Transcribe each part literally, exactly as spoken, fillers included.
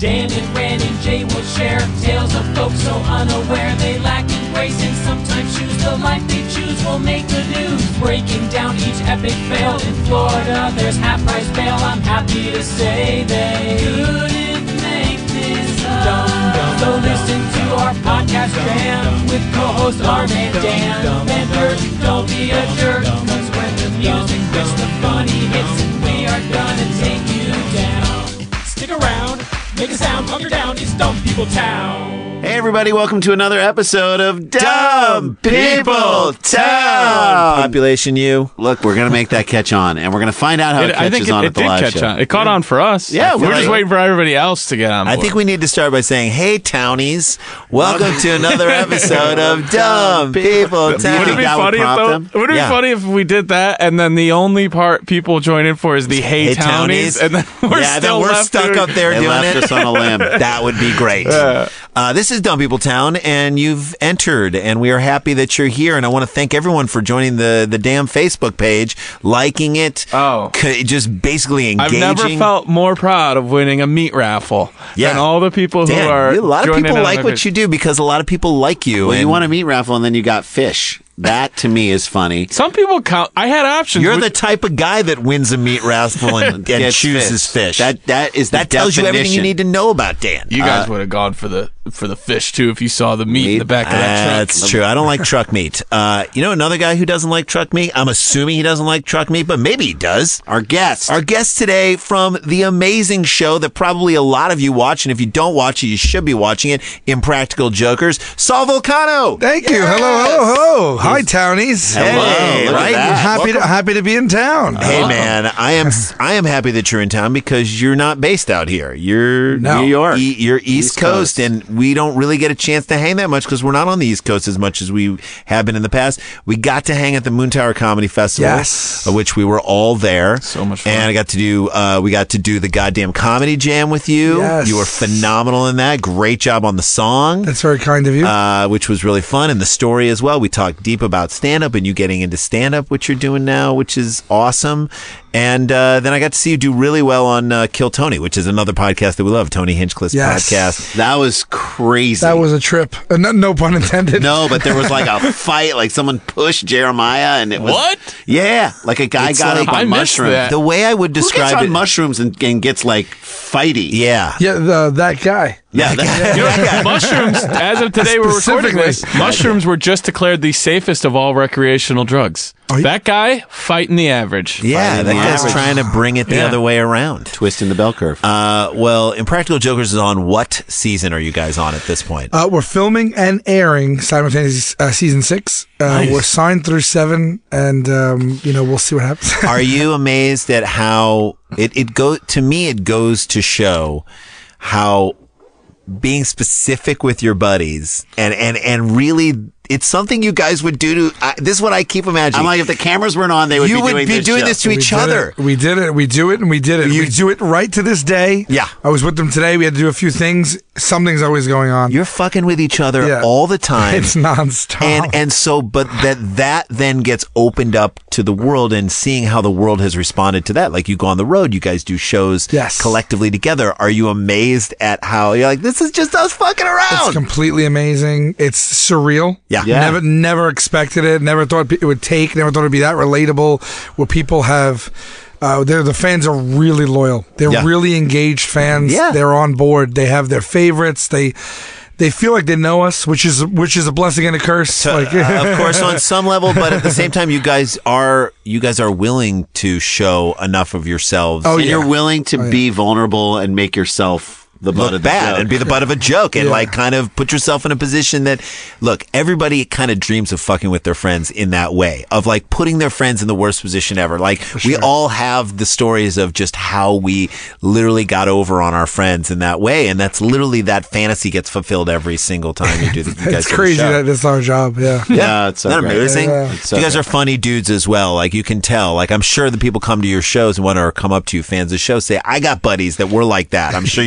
Dan and Ran and Jay will share tales of folks so unaware they lack in grace and sometimes choose the life they choose will make the news. Breaking down each epic fail in Florida, there's half-price bail. I'm happy to say they couldn't make this up. So listen to our podcast jam with co-host Arm and Dan. Benders, don't be a jerk, cause when the music hits, the funny hits, and we are gonna take you down. Stick around, make a sound, hunker down, it's Dumb People Town. Hey everybody, welcome to another episode of Dumb People Town. Population U. Look, we're going to make that catch on, and we're going to find out how it, it catches I think it, on it at the did live catch show. on. It caught on for us. Yeah, we're like, just waiting for everybody else to get on board. I think we need to start by saying, hey, townies, welcome to another episode of Dumb People Town. Would it be funny if, though, would it yeah. be funny if we did that, and then the only part people join in for is the hey, hey townies, townies, and then we're yeah, still then we're left stuck doing, up there they doing left it. us on a limb. That would be great. Yeah. Uh, this is Dumb People Town, and you've entered, and we are happy that you're here. And I want to thank everyone for joining the the damn Facebook page, liking it, oh, c- just basically engaging. I've never felt more proud of winning a meat raffle yeah. than all the people who Dan, are. A lot of people like what page. you do because a lot of people like you. Well, and you won a meat raffle, and then you got fish. That to me is funny. Some people count. I had options. You're Which, the type of guy that wins a meat raffle and, and chooses fish. fish. That that is the that tells definition. you everything you need to know about Dan. You guys uh, would have gone for the for the fish too if you saw the meat, meat? in the back of that truck. That's true. I don't like truck meat. Uh, you know another guy who doesn't like truck meat? I'm assuming he doesn't like truck meat, but maybe he does. Our guest. Our guest today from the amazing show that probably a lot of you watch, and if you don't watch it, you should be watching it, Impractical Jokers. Saul Vulcano. Thank you. Yes. Hello, hello, hello. Hi, townies. Hey, Hello. right? Happy to, happy to be in town. Hey man, I am I am happy that you're in town because you're not based out here. You're No. New York. E- you're East, East Coast, Coast. and we don't really get a chance to hang that much because we're not on the East Coast as much as we have been in the past. We got to hang at the Moon Tower Comedy Festival, Yes. of which we were all there. So much fun. And I got to do uh, we got to do the goddamn comedy jam with you. Yes. You were phenomenal in that. Great job on the song. That's very kind of you. Uh, which was really fun, and the story as well. We talked deep about stand-up and you getting into stand-up, which you're doing now, which is awesome. And uh, then I got to see you do really well on uh, Kill Tony, which is another podcast that we love, Tony Hinchcliffe's Yes. podcast. That was crazy. that was a trip. Uh, no, no pun intended. no, but there was like a fight, like someone pushed Jeremiah, and it was What? Yeah, like a guy It's got like- up on I missed mushrooms. that. The way I would Who gets describe on it, mushrooms and, and gets like fighty? yeah, Yeah, the, that guy. yeah. That, You know, mushrooms, as of today, we're recording Specifically. this. Mushrooms were just declared the safest of all recreational drugs. Oh, yeah. That guy fighting the average. yeah, Fighting that the guy's average. trying to bring it the Yeah. other way around. Twisting the bell curve. Uh, well, Impractical Jokers is on what season are you guys on at this point? Uh, we're filming and airing simultaneously uh, season six. Uh, Nice. We're signed through seven, and um, you know we'll see what happens. Are you amazed at how it, it go to me it goes to show how being specific with your buddies and and and really it's something you guys would do to I, this is what I keep imagining. I'm like, if the cameras weren't on, they would you be would doing be this doing show. this to We each did other. it. We did it. We do it, and we did it. You- we do it right to this day. Yeah. I was with them today. We had to do a few things. Something's always going on. You're fucking with each other Yeah. all the time. It's nonstop. And and so, but that that then gets opened up to the world and seeing how the world has responded to that. Like you go on the road, you guys do shows Yes. collectively together. Are you amazed at how you're like, this is just us fucking around? It's completely amazing. It's surreal. Yeah. Yeah. Never, never expected it. Never thought it would take. Never thought it'd be that relatable. Where people have, uh, they're, the fans are really loyal. They're Yeah. really engaged fans. Yeah. They're on board. They have their favorites. They, they feel like they know us, which is which is a blessing and a curse. To- like, uh, of course, on some level, but at the same time, you guys are you guys are willing to show enough of yourselves. Oh, and yeah. you're willing to Oh, yeah. be vulnerable and make yourself the butt look of the bad joke. and be the butt of a joke and Yeah. like kind of put yourself in a position that look, everybody kind of dreams of fucking with their friends in that way of like putting their friends in the worst position ever. Like we all have the stories of just how we literally got over on our friends in that way, and that's literally that fantasy gets fulfilled every single time you do the, you guys it's do the crazy show. that it's our job. Yeah. Yeah, it's so Isn't that great. amazing? Yeah. It's so you guys great. are funny dudes as well. Like you can tell. Like I'm sure the people come to your shows and want to come up to you, fans of shows, say, "I got buddies that were like that." I'm sure you get a lot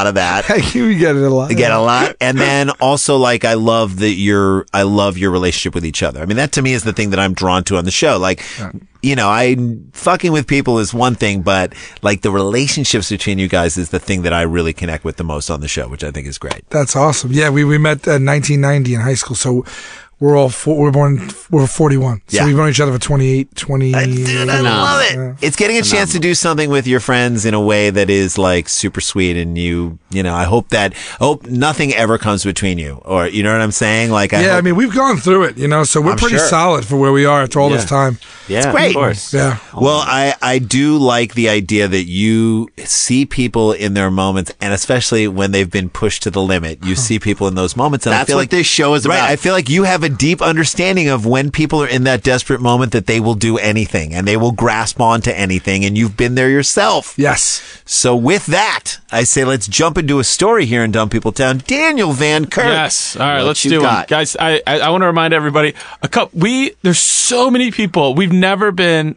lot of that. You get it a lot. I get a lot. And then also, like, I love that you're, I love your relationship with each other. I mean, that to me is the thing that I'm drawn to on the show. Like, you know, I fucking with people is one thing, but like the relationships between you guys is the thing that I really connect with the most on the show, which I think is great. That's awesome. Yeah, we, we met in nineteen ninety in high school. So we're all, four, we're born, we're forty-one. So Yeah. we've known each other for twenty-eight, twenty. I, dude, I love it. Yeah. It's getting a chance to do something with your friends in a way that is like super sweet. And you, you know, I hope that, I hope nothing ever comes between you, or you know what I'm saying? Like, I Yeah, hope, I mean, we've gone through it, you know, so we're I'm pretty sure. solid for where we are after all this Yeah. time. Yeah, It's great. of course. Yeah. Well, I, I do like the idea that you see people in their moments, and especially when they've been pushed to the limit, you see people in those moments. And I That's feel what like this show is right. about. I feel like you have a deep understanding of when people are in that desperate moment that they will do anything and they will grasp onto anything, and you've been there yourself. Yes. So with that, I say let's jump into a story here in Dumb People Town. Daniel Van Kirk. Yes. All right, What let's you do got? one, guys. I I, I want to remind everybody. A couple. We there's so many people. We've never been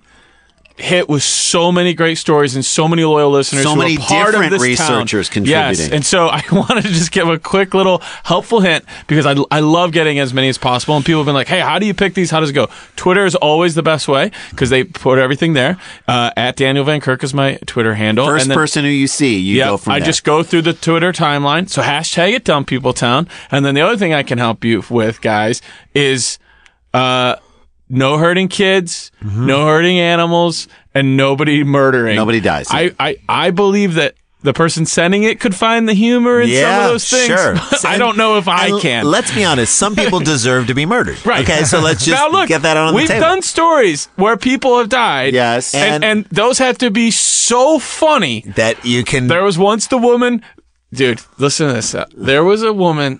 hit with so many great stories and so many loyal listeners. So who are many part different of this town. researchers Yes, contributing. and so I wanted to just give a quick little helpful hint because I I love getting as many as possible. And people have been like, "Hey, how do you pick these? How does it go?" Twitter is always the best way because they put everything there. Uh, at Daniel Van Kirk is my Twitter handle. First and then, person who you see, you Yep, go from I there. just go through the Twitter timeline. So hashtag it Dumb People Town. And then the other thing I can help you with, guys, is uh, no hurting kids, Mm-hmm. no hurting animals, and nobody murdering. Nobody dies. I, I, I believe that the person sending it could find the humor in some Yeah, of those things. sure. I don't know if I And can. Let's be honest. Some people deserve to be murdered. Right. Okay, so let's just now look, get that on we've the table. done stories where people have died. Yes. And, And- and those have to be so funny. that you can. There was once the woman, dude, listen to this. Uh, There was a woman,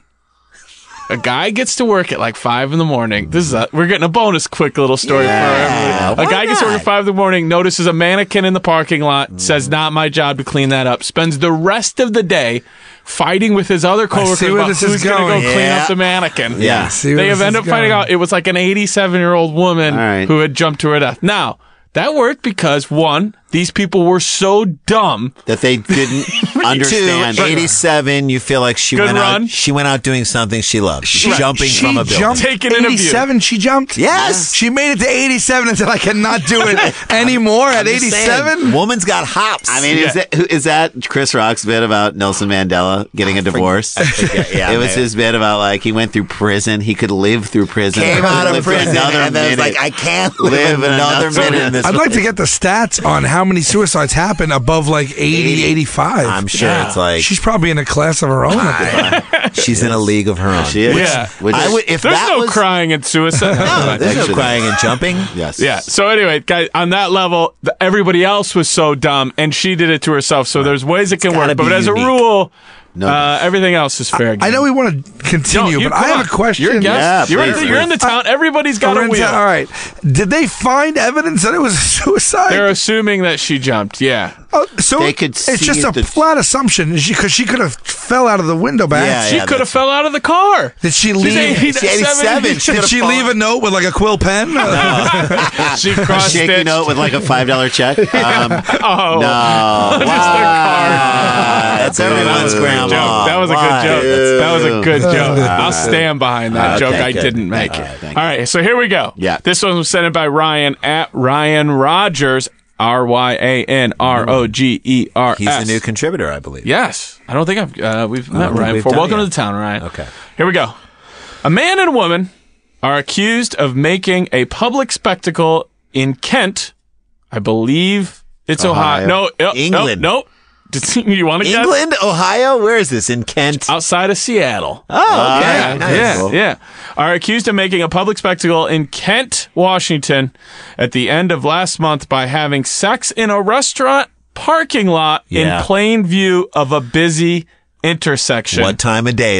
a guy gets to work at like five in the morning. This is a, we're getting a bonus quick little story Yeah, for everybody. why A guy gets to work not? at five in the morning, notices a mannequin in the parking lot, says, not my job to clean that up. Spends the rest of the day fighting with his other coworkers see where about this who's is going to go going. clean Yeah. up the mannequin. Yeah. See where They this have ended is up finding going. out it was like an eighty-seven-year-old woman All right. who had jumped to her death. Now, that worked because, one, these people were so dumb. that they didn't understand. Two, eighty-seven, you feel like she Good went run. out. She went out doing something she loved, She- jumping she from a building. jumped Taking an interview. eighty-seven, she jumped? Yes. She made it to eighty-seven and said, I cannot do it anymore at I'm just saying, eighty-seven? woman's got hops. I mean, Yeah. is that who- is that Chris Rock's bit about Nelson Mandela getting a divorce? forget- yeah, it was maybe. his bit about like he went through prison. He could live through prison. came out of Live for prison another and then was minute. like, I can't live, Live another another minute in this. I'd like to get the stats on how many suicides happen above like eighty, eighty-five. I'm sure Yeah. it's like She's probably in a class of her own. at the time. she's in a league of her own. She is. Yeah. Which- I would if There's that no was crying and suicide. no, there's no Actually, crying and jumping. Yes. Yeah. So anyway, guys, on that level, the, everybody else was so dumb, and she did it to herself. So there's ways it can gotta work, but be as unique. a rule, No. uh, everything else is fair game. I know we want to continue, No, you- but I come have on. a question. You're a guest. Yeah, you're, in please. the, you're in the town. Everybody's got a Lorenzo, wheel. all right. Did they find evidence that it was a suicide? They're assuming that she jumped. Yeah. Oh, so They could it's see just a the- flat assumption because she, 'cause she could have fell out of the window back. Yeah, She yeah, could have that's- fell out of the car. Did she She's leave? eighty-seven. eighty-seven. She Did could've she fallen- leave a note with like a quill pen? She A crossed shaky stitched. note with like a five dollar check. Um, Oh, no, just a car. That's That everyone's was a good grandma. joke. That was a Why? good joke. Dude. That was a good joke. I'll stand behind that Okay, joke. I good. didn't make All it. right, thank All right, so here we go. Yeah. This one was sent in by Ryan at Ryan Rogers, R Y A N R O G E R S. He's a new contributor, I believe. Yes. I don't think I've uh, we've met think Ryan we've before. done Welcome it to the town, Ryan. Okay. Here we go. A man and a woman are accused of making a public spectacle in Kent. I believe it's Ohio. Ohio. No, no, England. No, nope. You want to guess? England, Ohio. Where is this? In Kent. Outside of Seattle. Oh, okay. Yeah, Nice. yeah, Cool. yeah. Are accused of making a public spectacle in Kent, Washington at the end of last month by having sex in a restaurant parking lot Yeah. in plain view of a busy intersection. What time of day is it?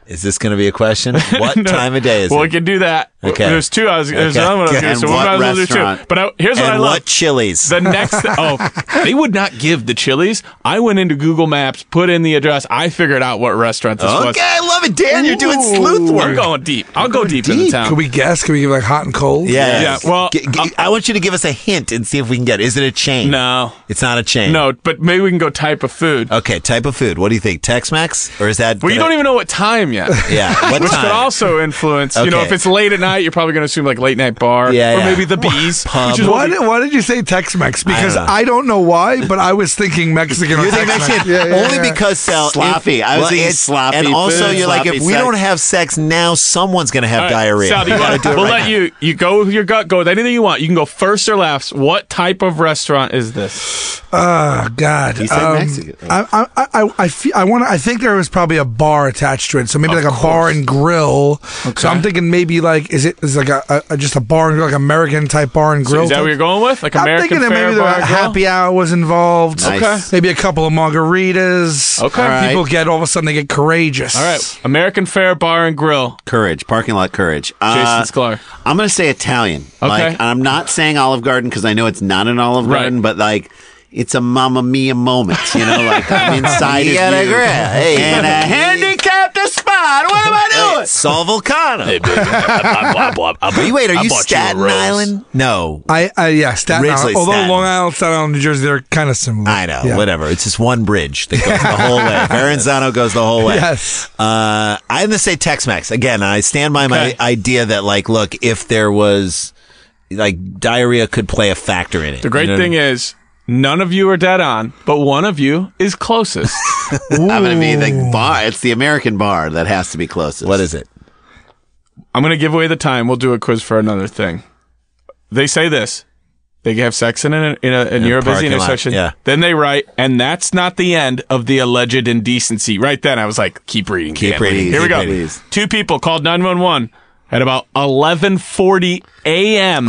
Is this going to be a question? What No. time of day is well, it? we can do that. Okay. There's two. I was, there's Okay. another one I was Okay. doing, so And we what might as well do restaurant? two. But I, here's what and I what love. Chili's? The next, oh, they would not give the Chili's. I went into Google Maps, put in the address. I figured out what restaurant this was. Okay, I love it, Dan. You're doing Ooh. sleuth I'm work. going deep. I'll go deep, in the town. Could we guess? Could we give like hot and cold? Yeah, Yeah, well, G- g- I want you to give us a hint and see if we can get it. Is it a chain? No. It's not a chain. No, but maybe we can go type of food. Okay, type of food. What do you think? Tex-Mex? Or is that... Well, you gonna- don't even know what time yet. Yeah, what Which time? could also influence, you know, Okay. if it's late at night, you're probably going to assume like late night bar, Yeah, or yeah. maybe the Bees. Pub. Which is Why what we- did, why did you say Tex-Mex? Because I don't know. I don't know why, but I was thinking Mexican or You think Tex-Mex. Mexican? Yeah, yeah, Only yeah. because Sal, Sloppy. if- I was well, thinking it's- sloppy And also, food, you're like, sloppy if we sex. don't have sex now, someone's going to have All right, diarrhea. Sal, do you We wanna- gotta do it we'll right let now. you you go with your gut. Go with anything you want. You can go first or last. What type of restaurant is this? Oh God! He said Um, Mexican. I I I I, I, feel, I want. I think there was probably a bar attached to it, so maybe Of like a bar course. and grill. Okay. So I'm thinking maybe like is it is like a, a just a bar and grill, like American type bar and So grill? is that what you're going with? Like I'm American thinking that fare maybe the bar and grill? happy hour was involved. Nice. Okay. Maybe a couple of margaritas. Okay. All right. People get all of a sudden they get courageous. All right, American fare bar and grill. Courage, parking lot courage. Uh, Jason Sklar. I'm going to say Italian. Okay. Like, I'm not saying Olive Garden because I know it's not an Olive Right. Garden, but like, it's a Mamma Mia moment. You know, like I'm inside You of gotta you. agree. Hey. and a handicapped spot. What am I doing? Hey, Sol Volcano. Are you, wait, are you Staten Island? No. I, I yeah, Staten Ridgely, Island. Although Staten. Long Island, Staten Island, New Jersey, they're kind of similar. I know, Yeah. whatever. It's just one bridge that goes the whole way. Verrazano goes the whole way. Yes. Uh, I'm going to say Tex-Mex. Again, I stand by my Okay. idea that, like, look, if there was, like, diarrhea could play a factor in it. The great You know thing what I mean? is, none of you are dead on, but one of you is closest. I'm going to be the bar. It's the American bar that has to be closest. What is it? I'm going to give away the time. We'll do a quiz for another thing. They say this. They have sex in a, in a, and a you're a busy parking lot, intersection. yeah. Then they write, and that's not the end of the alleged indecency. Right then, I was like, keep reading. Keep Dan. reading, Here we keep go. reading. Two people called nine one one at about eleven forty a.m.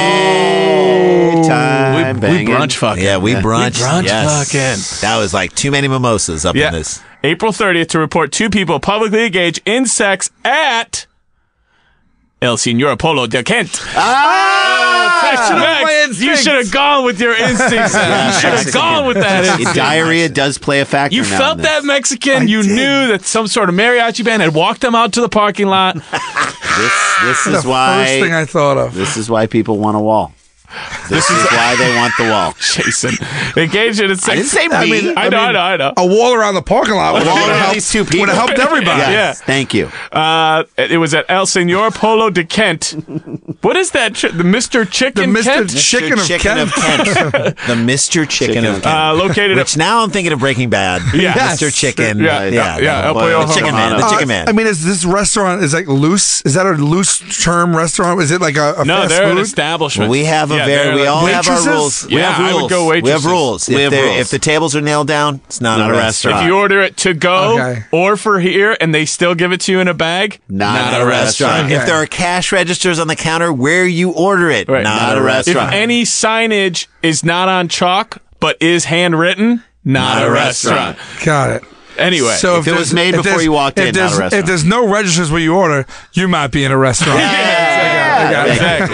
Oh, Time we, we banging. brunch fucking. yeah, we brunch. We brunch yes. fucking. That was like too many mimosas up Yeah. in this. April thirtieth to report two people publicly engaged in sex at El Señor Polo de Kent. should've Max, my you instincts. should have gone with your instincts. You should have gone with that instinct. Diarrhea does play a factor. You now felt in that this. Mexican. you knew that some sort of mariachi band had walked them out to the parking lot. This, this The is why. first thing I thought of. This is why people want a wall. This is why they want the wall. Jason, engaged in a sex. I didn't say me. I, mean, I know, I know, I know. A wall around the parking lot would Wall have around helped, these two people. would have helped everybody. Yeah. Yes, thank you. Uh, it was at El Señor Polo de Kent. What is that? Ch- the Mister The Chicken Mister Kent? Chicken of Chicken Kent. of Kent. The Mister Chicken, Chicken of of Kent. Uh, located Which at. now I'm thinking of Breaking Bad. Yeah. Mister Chicken. Yeah, yeah, yeah, El Pollo The Chicken Man. The Romano. Chicken Uh, Man. I mean, is this restaurant is like loose? Is that a loose term restaurant? Is it like a, a No, fast they're an food? establishment. we have a Yeah, very. they're We like all have our waitresses? rules. We Yeah, have I rules. would go We have waitresses. rules. We If, have they're- rules. if the tables are nailed down, it's not, Not a a restaurant. If you order it to go Okay. or for here and they still give it to you in a bag, Not not a restaurant. Okay. If there are cash registers on the counter where you order it, Right. not, Not a a restaurant. If any signage is not on chalk but is handwritten, not, Not a a restaurant. Got it. Anyway, So If it there's- was made if before there's- you walked if in, there's- not a restaurant. If there's no registers where you order, you might be in a restaurant. yeah,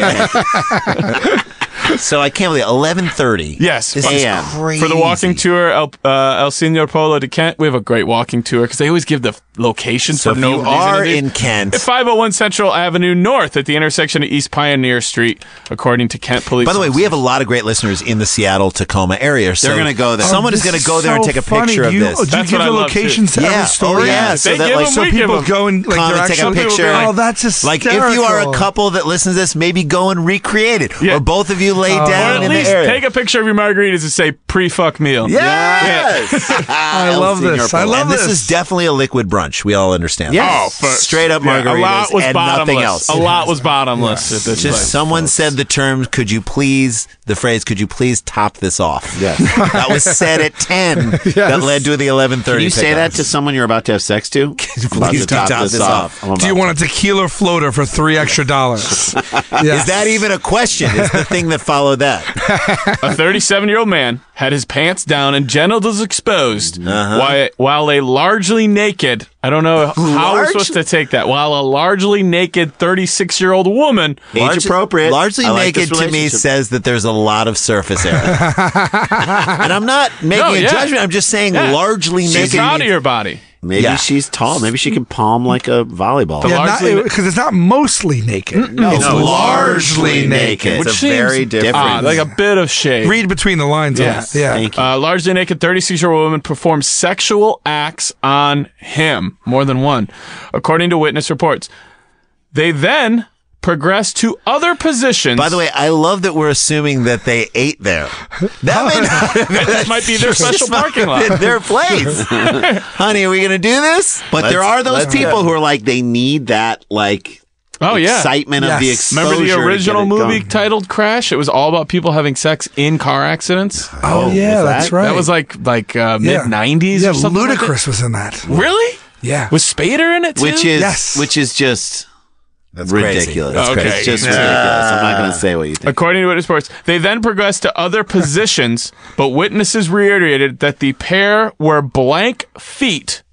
exactly. So I can't believe eleven thirty. Yes, This but- is A M. crazy. For the walking tour, El, uh, El Señor Polo de Kent, we have a great walking tour because they always give the f- location So for if no you reason. are to do. in Kent, At five oh one Central Avenue North at the intersection of East Pioneer Street, according to Kent Police. by the way, we have a lot of great listeners in the Seattle Tacoma area. So They're gonna go there. Someone Oh, is this going to go there so and take a funny. picture Do of you, this. Do you That's give what the I love, locations too. to Yeah. every story? Oh, yeah. So They that, give like, them, So we give people them. go and like Come they're and take a actually picture. Oh, that's hysterical. Like if you are a couple that listens to this, maybe go and recreate it, Yeah. or both of you lay Or down at in least the area. take a picture of your margaritas and say pre-fuck meal. Yes. I love this. I love and this, this. is definitely a liquid brunch. We all understand. Yes. that. Oh, for, straight up yeah, margaritas a lot was and bottomless. nothing else. A lot was bottomless at this Just place. someone said the term, could you please, the phrase, could you please top this off? Yes. That was said at ten. That led to the eleven thirty. Can you say that to someone you're about to have sex to? About Please to do top this off. I'm Do you about want a tequila floater for three extra dollars? Is that even a question? Is the thing that follow that. A thirty-seven-year-old man had his pants down and genitals exposed Uh-huh. while, while a largely naked, I don't know how we're Large? supposed to take that, while a largely naked thirty-six-year-old woman Age appropriate. Largely I like naked this to me relationship. says that there's a lot of surface area. And I'm not making No, a yeah. judgment. I'm just saying Yeah. largely She's naked. proud of means- your body. Maybe Yeah. she's tall. Maybe she can palm like a volleyball. The Yeah, largely- because it's not mostly naked. no, it's no, largely naked. It's Which a seems very different. odd, like a bit of shade. Read between the lines. on Yes. it. Yeah. Thank you. Uh, largely naked thirty-six-year-old woman performed sexual acts on him, more than one, according to witness reports. They then progressed to other positions. By the way, I love that we're assuming that they ate there. That may not, this might be their special parking lot. their place. Honey, are we going to do this? But there Let's- are those let's people go. who are like, they need that, like, Oh, yeah. excitement of the Yes. exposure. Remember the to original get it movie going. titled Crash? It was all about people having sex in car accidents. Oh, yeah, was that's that? right. That was like like uh, Yeah. mid nineties Yeah, or something like Ludacris was in that. that. Really? Yeah. Was Spader in it too? Which is, Yes. which is just That's crazy. ridiculous. That's Okay. crazy. It's just ridiculous. I'm not going to say what you think. According to witness reports, they then progressed to other positions, but witnesses reiterated that the pair were blank feet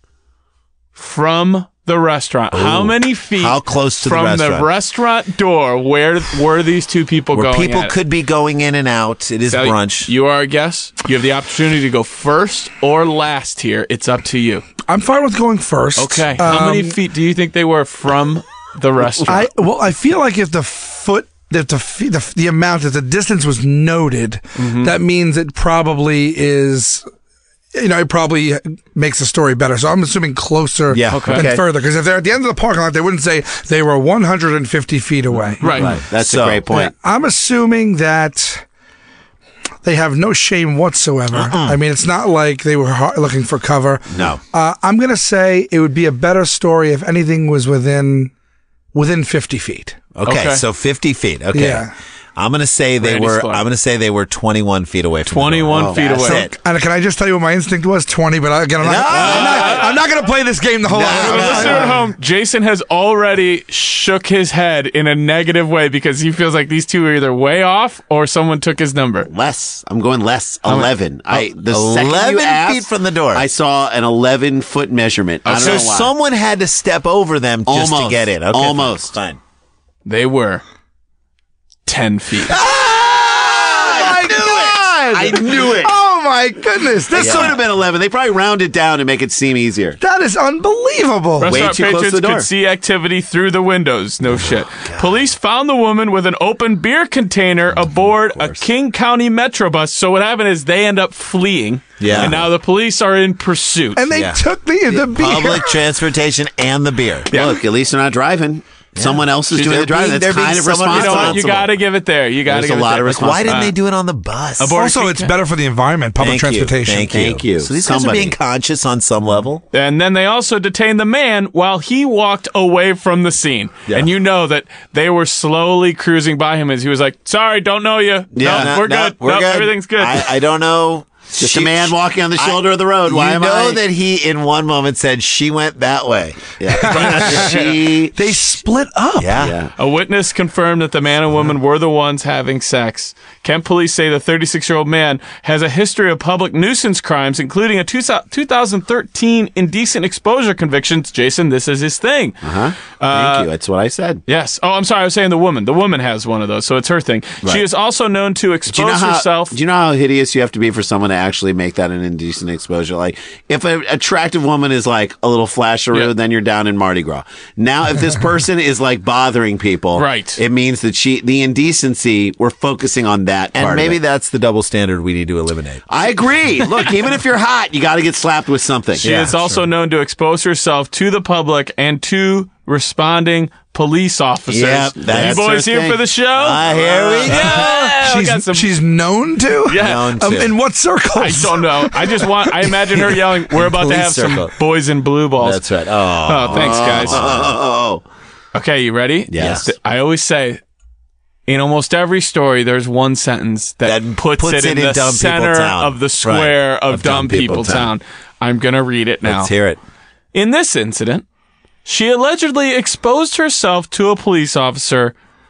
from the restaurant. How many feet? How close to the from restaurant? the restaurant door? Where were these two people Where going? people at? could be going in and out. It is Sally, brunch. You are a guest. You have the opportunity to go first or last here. It's up to you. I'm fine with going first. Okay. How many Um, feet do you think they were from the restaurant? I well, I feel like if the foot, if the fe- the, the amount, if the distance was noted, Mm-hmm. that means it probably is. You know, it probably makes the story better. So I'm assuming closer Yeah, Okay. than okay. further. Because if they're at the end of the parking lot, they wouldn't say they were one hundred fifty feet away. right. That's So- a great point. Yeah, I'm assuming that they have no shame whatsoever. I mean, it's not like they were ha- looking for cover. No. Uh, I'm going to say it would be a better story if anything was within within fifty feet. Okay, Okay. so fifty feet. Okay. Yeah. I'm going to say they Randy were Sklar. I'm going to say they were twenty-one feet away from twenty-one the door. feet That's away. it. And can I just tell you what my instinct was? twenty, but again, I'm not, No! I'm not, I'm not going to play this game the whole No, time. For the no, listener no. at home, Jason has already shook his head in a negative way because he feels like these two are either way off or someone took his number. Less. I'm going less. eleven. I the second you eleven asked, feet from the door. I saw an eleven foot measurement. I don't So know why. someone had to step over them just to Almost. get in. Okay, fine. Almost. Fine. They were ten feet. Oh, my God! I knew it. Oh, my goodness. This This could have been eleven. They probably rounded down to make it seem easier. That is unbelievable. Restaurant too close to patrons the door. could see activity through the windows. No shit. Police found the woman with an open beer container aboard a King County Metro bus. So what happened is they end up fleeing. Yeah. And now the police are in pursuit. And they Yeah. took the, the beer. Public transportation and the beer. Look, at least they're not driving. Someone else is She's- doing they're the driving. being- That's they're kind being of someone you know responsible. what? You got to give it there. You got to There's give a it lot there. of Like, Why didn't uh, they do it on the bus? aboard Also, King it's Ca- better for the environment, public Thank you. transportation. Thank you. Thank you. So these guys are Somebody. being conscious on some level. And then they also detained the man while he walked away from the scene. Yeah. And you know that they were slowly cruising by him as he was like, sorry, don't know you. no, no, we're no, good. We're no, good. everything's good. I, I don't know. Just She- a man walking on the I- shoulder of the road. Why you am know I? that he, in one moment, said she went that way. Yeah. she. They split up. Yeah. Yeah. A witness confirmed that the man and woman were the ones having sex. Kent police say the thirty-six-year-old man has a history of public nuisance crimes, including a two thousand thirteen indecent exposure convictions. Jason, this is his thing. Huh? Thank you. That's what I said. Yes. Oh, I'm sorry. I was saying the woman. The woman has one of those, so it's her thing. She is also known to Do you, know expose how, herself. do you know how hideous you have to be for someone to actually make that an indecent exposure? Like, if an attractive woman is like a little flasheroo, Yeah. then you're down in Mardi Gras. Now, if this person is like bothering people, Right. it means that she, the indecency, we're focusing on that part And maybe of it. that's the double standard we need to eliminate. I agree. Look, even if you're hot, you got to get slapped with something. She is also known to expose herself to the public and to responding police officers. Yep, you that's boys her here thing. for the show? Ah, here we go. Yeah, we got She's, some- she's known to? Yeah. Known Um, to. in what circles? I don't know. I just want. I imagine her yelling, "We're about to Police have circle. some boys in blue balls." That's right. Oh. Oh, thanks, guys. Oh, Okay, you ready? Yes. I always say, in almost every story, there's one sentence that, That puts, puts it in it in the Dumb People center Town. of the square Right. of, Of Dumb, Dumb People, People Town. Town. I'm gonna read it now. Let's hear it. In this incident, she allegedly exposed herself to a police officer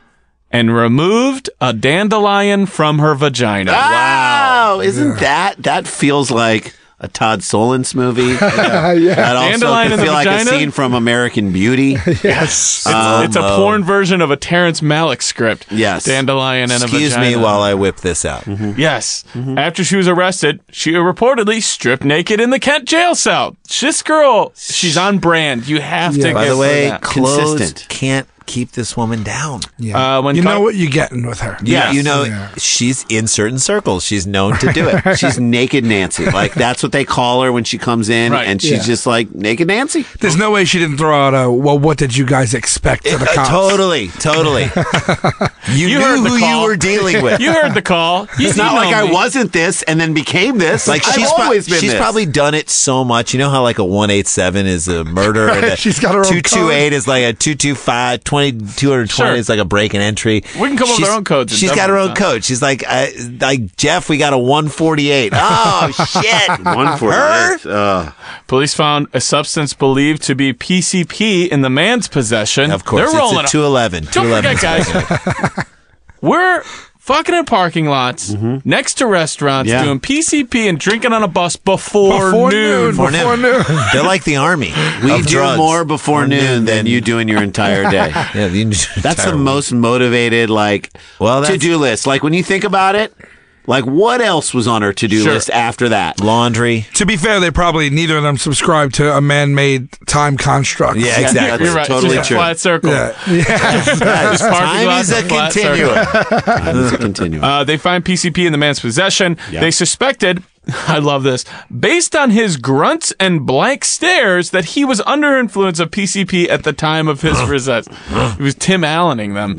and removed a dandelion from her vagina. Wow, isn't that that feels like a Todd Solondz movie? yeah. That also Dandelion could in feel the like vagina? a scene from American Beauty. Yes. It's, it's a porn version of a Terrence Malick script. Yes. Dandelion and a Excuse vagina. me while I whip this out. Yes. After she was arrested, she reportedly stripped naked in the Kent jail cell. This girl, she's on brand. You have to Yeah. give By the her way, that. clothes Consistent. can't keep this woman down. Yeah. Uh, when you Con- know what you're getting with her. Yeah, Yes. you know, Yeah. she's in certain circles. She's known to do it. She's Naked Nancy. Like, that's what they call her when she comes in, Right. and she's Yeah. just like, Naked Nancy. There's no way she didn't throw out a, well, what did you guys expect for the Uh, cops? totally, totally. You, You knew heard the who call. you were dealing with. You heard the call. You, It's you not know like I me. wasn't this and then became this. Like I've she's, pro- always been she's this. probably done it so much. You know how like a one eight seven is a murder, and a She's got her own two two eight code. is like a two two five twenty two hundred twenty Sure. is like a break and entry. We can come up with She's- our own codes and She's got her own definitely code. She's like, I, like Jeff, we got a one forty eight. Oh shit, one for her. Uh, Police found a substance believed to be P C P in the man's possession. Of course, They're rolling. it's a two eleven. Don't forget, guys. We're fucking in parking lots next to restaurants, Yeah. doing P C P and drinking on a bus before, Before noon. noon. Before Before noon. noon. They're like the army. we of do drugs. more before noon than you do in your entire day. Yeah, the That's the entire most motivated, like, Well, that's- to-do list. Like, when you think about it, like, what else was on her to-do Sure. list after that? laundry. To be fair, they probably, neither of them subscribe to a man-made time construct. Yeah, exactly. You're right. Totally it's just true. a flat circle. Yeah. yeah. Just parking Time lots is a and flat continuum. circle. Let's continue. Uh, they find P C P in the man's possession. Yeah. They suspected, I love this, based on his grunts and blank stares, that he was under influence of P C P at the time of his possession. He was Tim Allening them.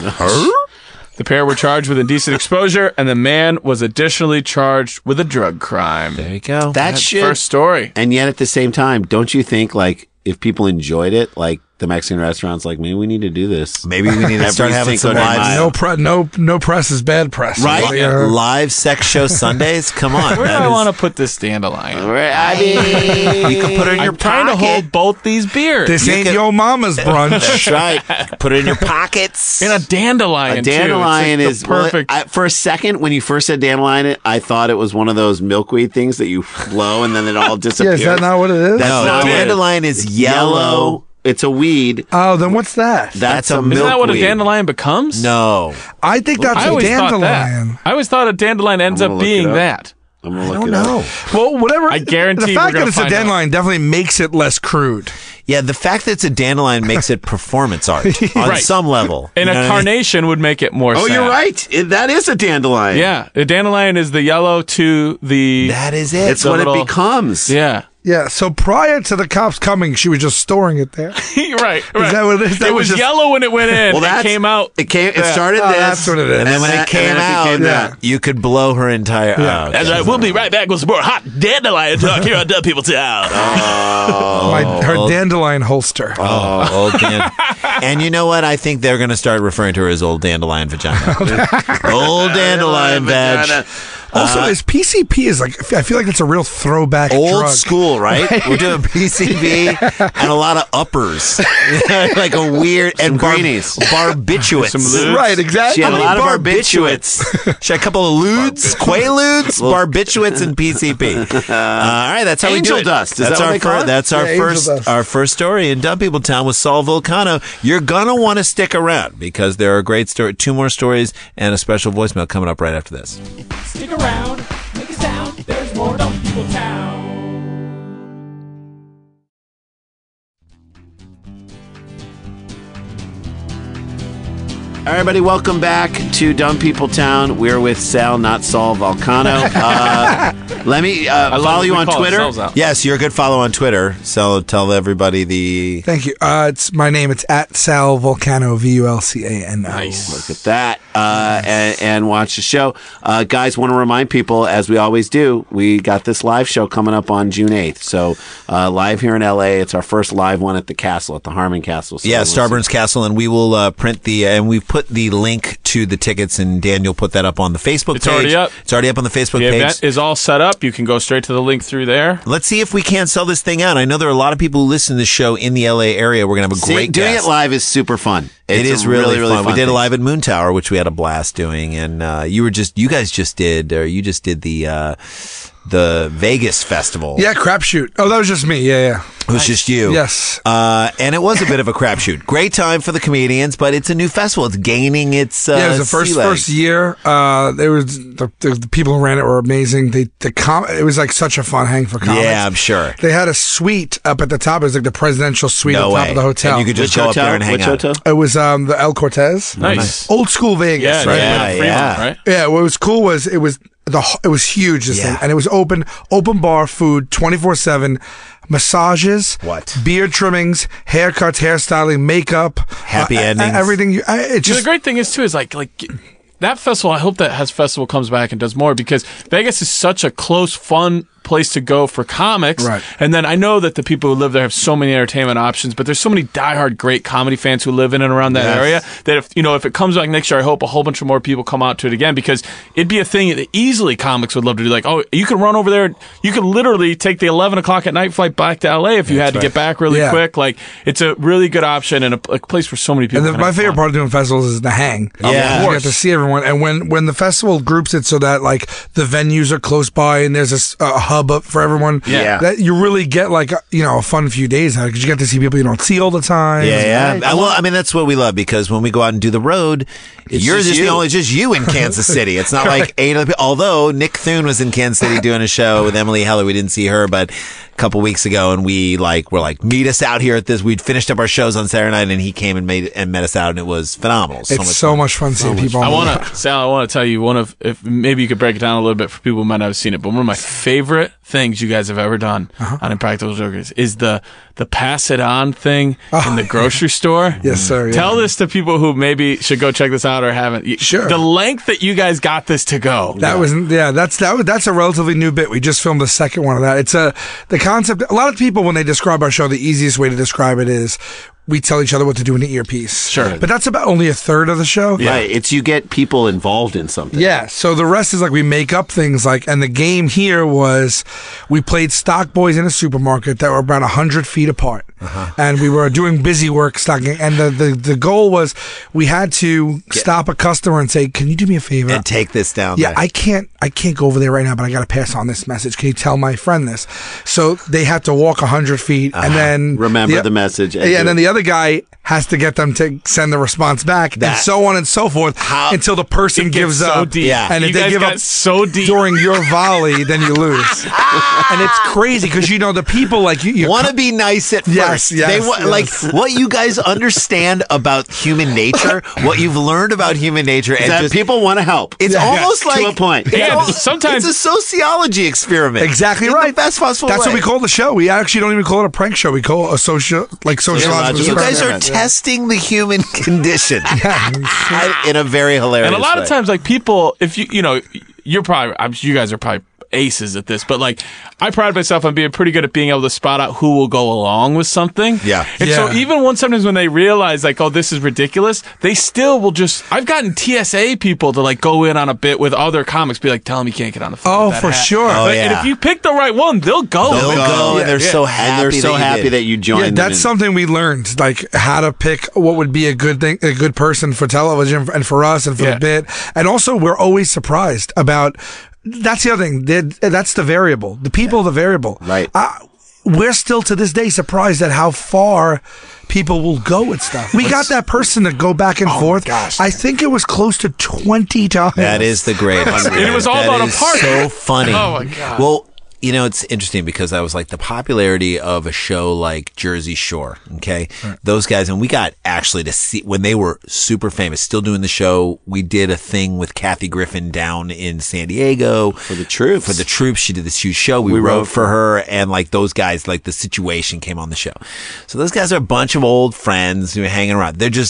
The pair were charged with indecent exposure, and the man was additionally charged with a drug crime. There you go. that shit. First story. And yet, at the same time, don't you think, like, if people enjoyed it, like, the Mexican restaurants, like, maybe we need to do this. Maybe we need to Every start having some Cinco de live, Mayo. No, pre- no, no press is bad press. Right? Yeah. live sex show Sundays. Come on, Where do that I is- want to put this dandelion? I mean, You can put it in your I'm trying pocket. to hold both these beers. This You ain't can- your mama's brunch. That's right. Put it in your pockets. in a dandelion, a too. It's like dandelion the is well, perfect. I, for a second, when you first said dandelion, I thought it was one of those milkweed things that you blow and then it all Yeah, disappears. is that not what it is? That's no, not it. dandelion is yellow. Yellow. It's a weed. Oh, then what's that? That's, a a Isn't milkweed. that what a dandelion becomes? No, I think that's I a always thought dandelion. that. I always thought a dandelion ends I'm up gonna look being it up. that. I'm gonna I look don't it know. up. Well, whatever. I guarantee the we're fact gonna that it's a find out. dandelion definitely makes it less crude. Yeah, the fact that it's a dandelion makes it performance art on Right. some level. And You a know what I mean? carnation would make it more Oh, sad. you're right. It, that is a dandelion. Yeah, a dandelion is the yellow to the. That is it. It's The what little- it becomes. yeah. Yeah. So prior to the cops coming, she was just storing it there. right, right. that what it is? That it was was just- yellow when it went in. Well, it that's- came out. It came. It Yeah. started Oh, this. that's what it is. and then when that- it came and then it out, became that. you could blow her entire. Yeah. Oh, okay. That's right. We'll be right back with some more hot dandelion talk here on Dumb People Town. My, her dandelion holster. Oh, old dan- And you know what? I think they're going to start referring to her as old dandelion vagina. old dandelion vag. Also, is P C P is like I feel like it's a real throwback Old drug. school, right? We're doing P C B and a lot of uppers, like a weird and bar- greenies. barbiturates. Some lubes. Right, exactly. She had How a many lot of barbiturates. She had a couple of ludes, quaaludes, barbiturates, and P C P. Uh, all right, that's how Angel we do it. dust. Is that's that what our they call fir- it? That's our Yeah, angel first dust. our first story in Dumb People Town with Saul Volcano. You're gonna want to stick around because there are great story, two more stories, and a special voicemail coming up right after this. Stick around, make a sound. There's more Dumb People Town. All right, everybody, welcome back to Dumb People Town. We're with Sal, not Saul Volcano. Uh, let me uh, love follow that you we on call Twitter. ourselves out. Yes, you're a good follow on Twitter. So tell everybody the. Thank you. Uh, it's my name. It's at Sal Volcano. V U L C A N O. Nice. Look at that, uh, and, and watch the show. Uh, guys, want to remind people, as we always do, we got this live show coming up on June eighth. So uh, live here in L A. It's our first live one at the castle, at the Harmon Castle. So Yeah, we'll see- Starburns Castle, and we will uh, print the, and we've put put the link to the tickets, and Daniel put that up on the Facebook It's page. already up. It's already up on the Facebook The page. event is all set up. You can go straight to the link through there. Let's see if we can't sell this thing out. I know there are a lot of people who listen to the show in the L A area. We're going to have a See, great doing guest. it live is super fun. It It's is a really, really, really fun. fun We did it thing. live at Moon Tower, which we had a blast doing, and uh, you were just, you guys just did, or you just did the uh, the Vegas festival. Yeah, crapshoot. Oh, that was just me. Yeah, yeah. It was just you. Yes. Uh, and it was a bit of a crapshoot. Great time for the comedians, but it's a new festival. It's gaining its uh, Yeah, it was the first sea legs. first year. Uh, there was the, the, the people who ran it were amazing. They the com- it was like such a fun hang for comics. Yeah, I'm sure. They had a suite up at the top. It was like the presidential suite No at the way. top of the hotel. And you could just Which go hotel? up there and hang Which out. hotel? it was um, the El Cortez. Nice. Old school Vegas, Yeah, right? yeah. yeah, Fremont, right? Yeah, what was cool was it was the it was huge this Yeah. thing, and it was open open bar food twenty four seven, massages, What? beard trimmings, haircuts, hairstyling, makeup, Happy uh, endings. everything. You, I, it You know, just the great thing is too is like like that festival. I hope that has festival comes back and does more, because Vegas is such a close, fun place to go for comics. Right. And then I know that the people who live there have so many entertainment options, but there's so many diehard great comedy fans who live in and around that Yes. area that if you know if it comes back next year, I hope a whole bunch of more people come out to it again, because it'd be a thing that easily comics would love to do. Like, oh, you can run over there. You could literally take the eleven o'clock at night flight back to L A if you had to get back really Yeah. quick. Like, it's a really good option and a, a place where so many people. And the, can my have favorite fun. part of doing festivals is the hang. Yeah. Of you course. get to see everyone. And when, when the festival groups it so that like the venues are close by and there's a, s- a hub up for everyone, Yeah. that you really get like a, you know a fun few days out because you get to see people you don't see all the time. Yeah, yeah. Uh, Well, I mean, that's what we love, because when we go out and do the road, It's you're just just, you. the only just you in Kansas City. It's not like eight other people. Although Nick Thune was in Kansas City doing a show with Emily Heller. We didn't see her, but a couple weeks ago, and we like were like, meet us out here at this. We'd finished up our shows on Saturday night, and he came and made and met us out, and it was phenomenal. So It's much so fun. much fun seeing people. I on want to, Sal. I want to tell you one of, if maybe you could break it down a little bit for people who might not have seen it, but one of my favorite things you guys have ever done Uh-huh. on Impractical Jokers is the the pass it on thing in the grocery store. Yes, sir, yeah. Tell this to people who maybe should go check this out or haven't. You- Sure. The length that you guys got this to go. That was yeah. That's that. was- That's a relatively new bit. We just filmed the second one of that. It's a the concept. A lot of people when they describe our show, the easiest way to describe it is we tell each other what to do in the earpiece. Sure. but that's about only a third of the show. Right. It's you get people involved in something. Yeah, so the rest is like we make up things like, and the game here was we played stock boys in a supermarket that were about one hundred feet apart. And we were doing busy work stocking. And the, the, the goal was we had to stop a customer and say, can you do me a favor? and take this down. Yeah, there. I can't. I can't go over there right now, but I got to pass on this message. Can you tell my friend this? So they have to walk a hundred feet, and then Remember the message and Yeah, do and then it. the other guy has to get them to send the response back, and That- so on and so forth, How- until the person It gets gives so up. deep. Yeah. and if You they guys give got up so deep. during your volley, then you lose. And it's crazy because you know the people like you. you want to be nice at Yes, first. yes, they wa- yes. like what you guys understand about human nature, what you've learned about human nature, and That just people want to help. it's Yeah. almost To like a point. It's, Yeah, al- sometimes- it's a sociology experiment. Exactly In right. The best possible That's way. what we call the show. We actually don't even call it a prank show. We call it a social, like sociological. You guys are experiment. testing the human condition I- in a very hilarious And a lot way. of times, like people, if you, you know, you're probably, I'm, you guys are probably aces at this, but like, I pride myself on being pretty good at being able to spot out who will go along with something. Yeah. And so Yeah. even when sometimes when they realize like, oh, this is ridiculous, they still will just, I've gotten T S A people to like go in on a bit with other comics, be like, tell them you can't get on the phone. Oh, with that for hat. sure. Oh, Like, yeah. And if you pick the right one, they'll go. They'll Like, go, Yeah, and they're yeah. so and happy. they're so that you happy did. that you joined Yeah, them that's in. something we learned, like how to pick what would be a good thing, a good person for television and for us and for Yeah. the bit. And also, we're always surprised about. That's the other thing. They're- That's the variable. The people, are the variable. Right. Uh, we're still to this day surprised at how far people will go with stuff. We got that person to go back and forth. gosh. I think it was close to twenty times. That is the greatest. And it was all That about a is party. So funny. Oh, my God. Well, you know, it's interesting because I was like the popularity of a show like Jersey Shore. Okay. Those guys, and we got actually to see when they were super famous, still doing the show. We did a thing with Kathy Griffin down in San Diego For the troops. For the troops. She did this huge show. We, We wrote wrote for her, and like those guys, like the situation came on the show. So those guys are a bunch of old friends who are hanging around. They're just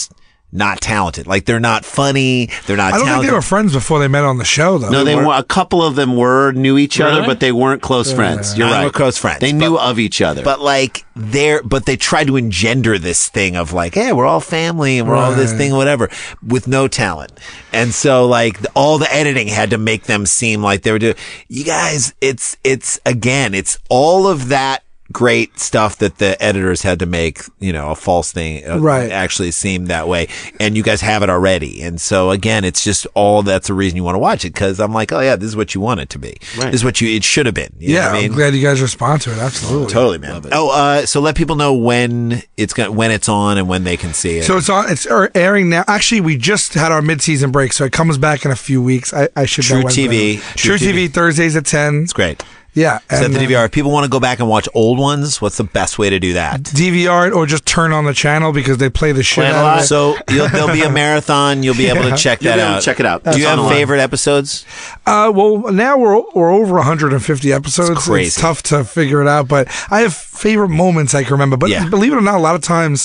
not talented. Like they're not funny. They're not I don't talented. think they were friends before they met on the show, though. No, they were. A couple of them were knew each other, Really? but they weren't close friends. You're None right. were close friends. They knew of each other. But like they're, but they tried to engender this thing of like, hey, we're all family and we're all this Right. thing, whatever, with no talent. And so like all the editing had to make them seem like they were doing, you guys, it's, it's again, it's all of that great stuff that the editors had to make, you know, a false thing uh, Right. actually seem that way. And you guys have it already. And so again, it's just all that's the reason you want to watch it. Cause I'm like, oh yeah, this is what you want it to be. Right. This is what you, it should have been. You know Yeah, what I mean? I'm glad you guys respond to it. Absolutely. Totally, man. Oh, uh, so let people know when it's going when it's on and when they can see it. So it's on. It's air- airing now. Actually, we just had our mid-season break, so it comes back in a few weeks. I, I should True know when- T V. True, True T V, T V. Thursdays at ten. It's great. Yeah, Set and, the uh, D V R. If people want to go back and watch old ones, what's the best way to do that? D V R it or just turn on the channel because they play the shit Play it a out lot. of it. So you'll, there'll be a marathon. You'll be able to check You'll that be able to out. check it out. Do you It's have online. favorite episodes? Uh, well, now we're we're over one hundred fifty episodes. It's crazy. It's tough to figure it out, but I have favorite moments I can remember. But Yeah. believe it or not, a lot of times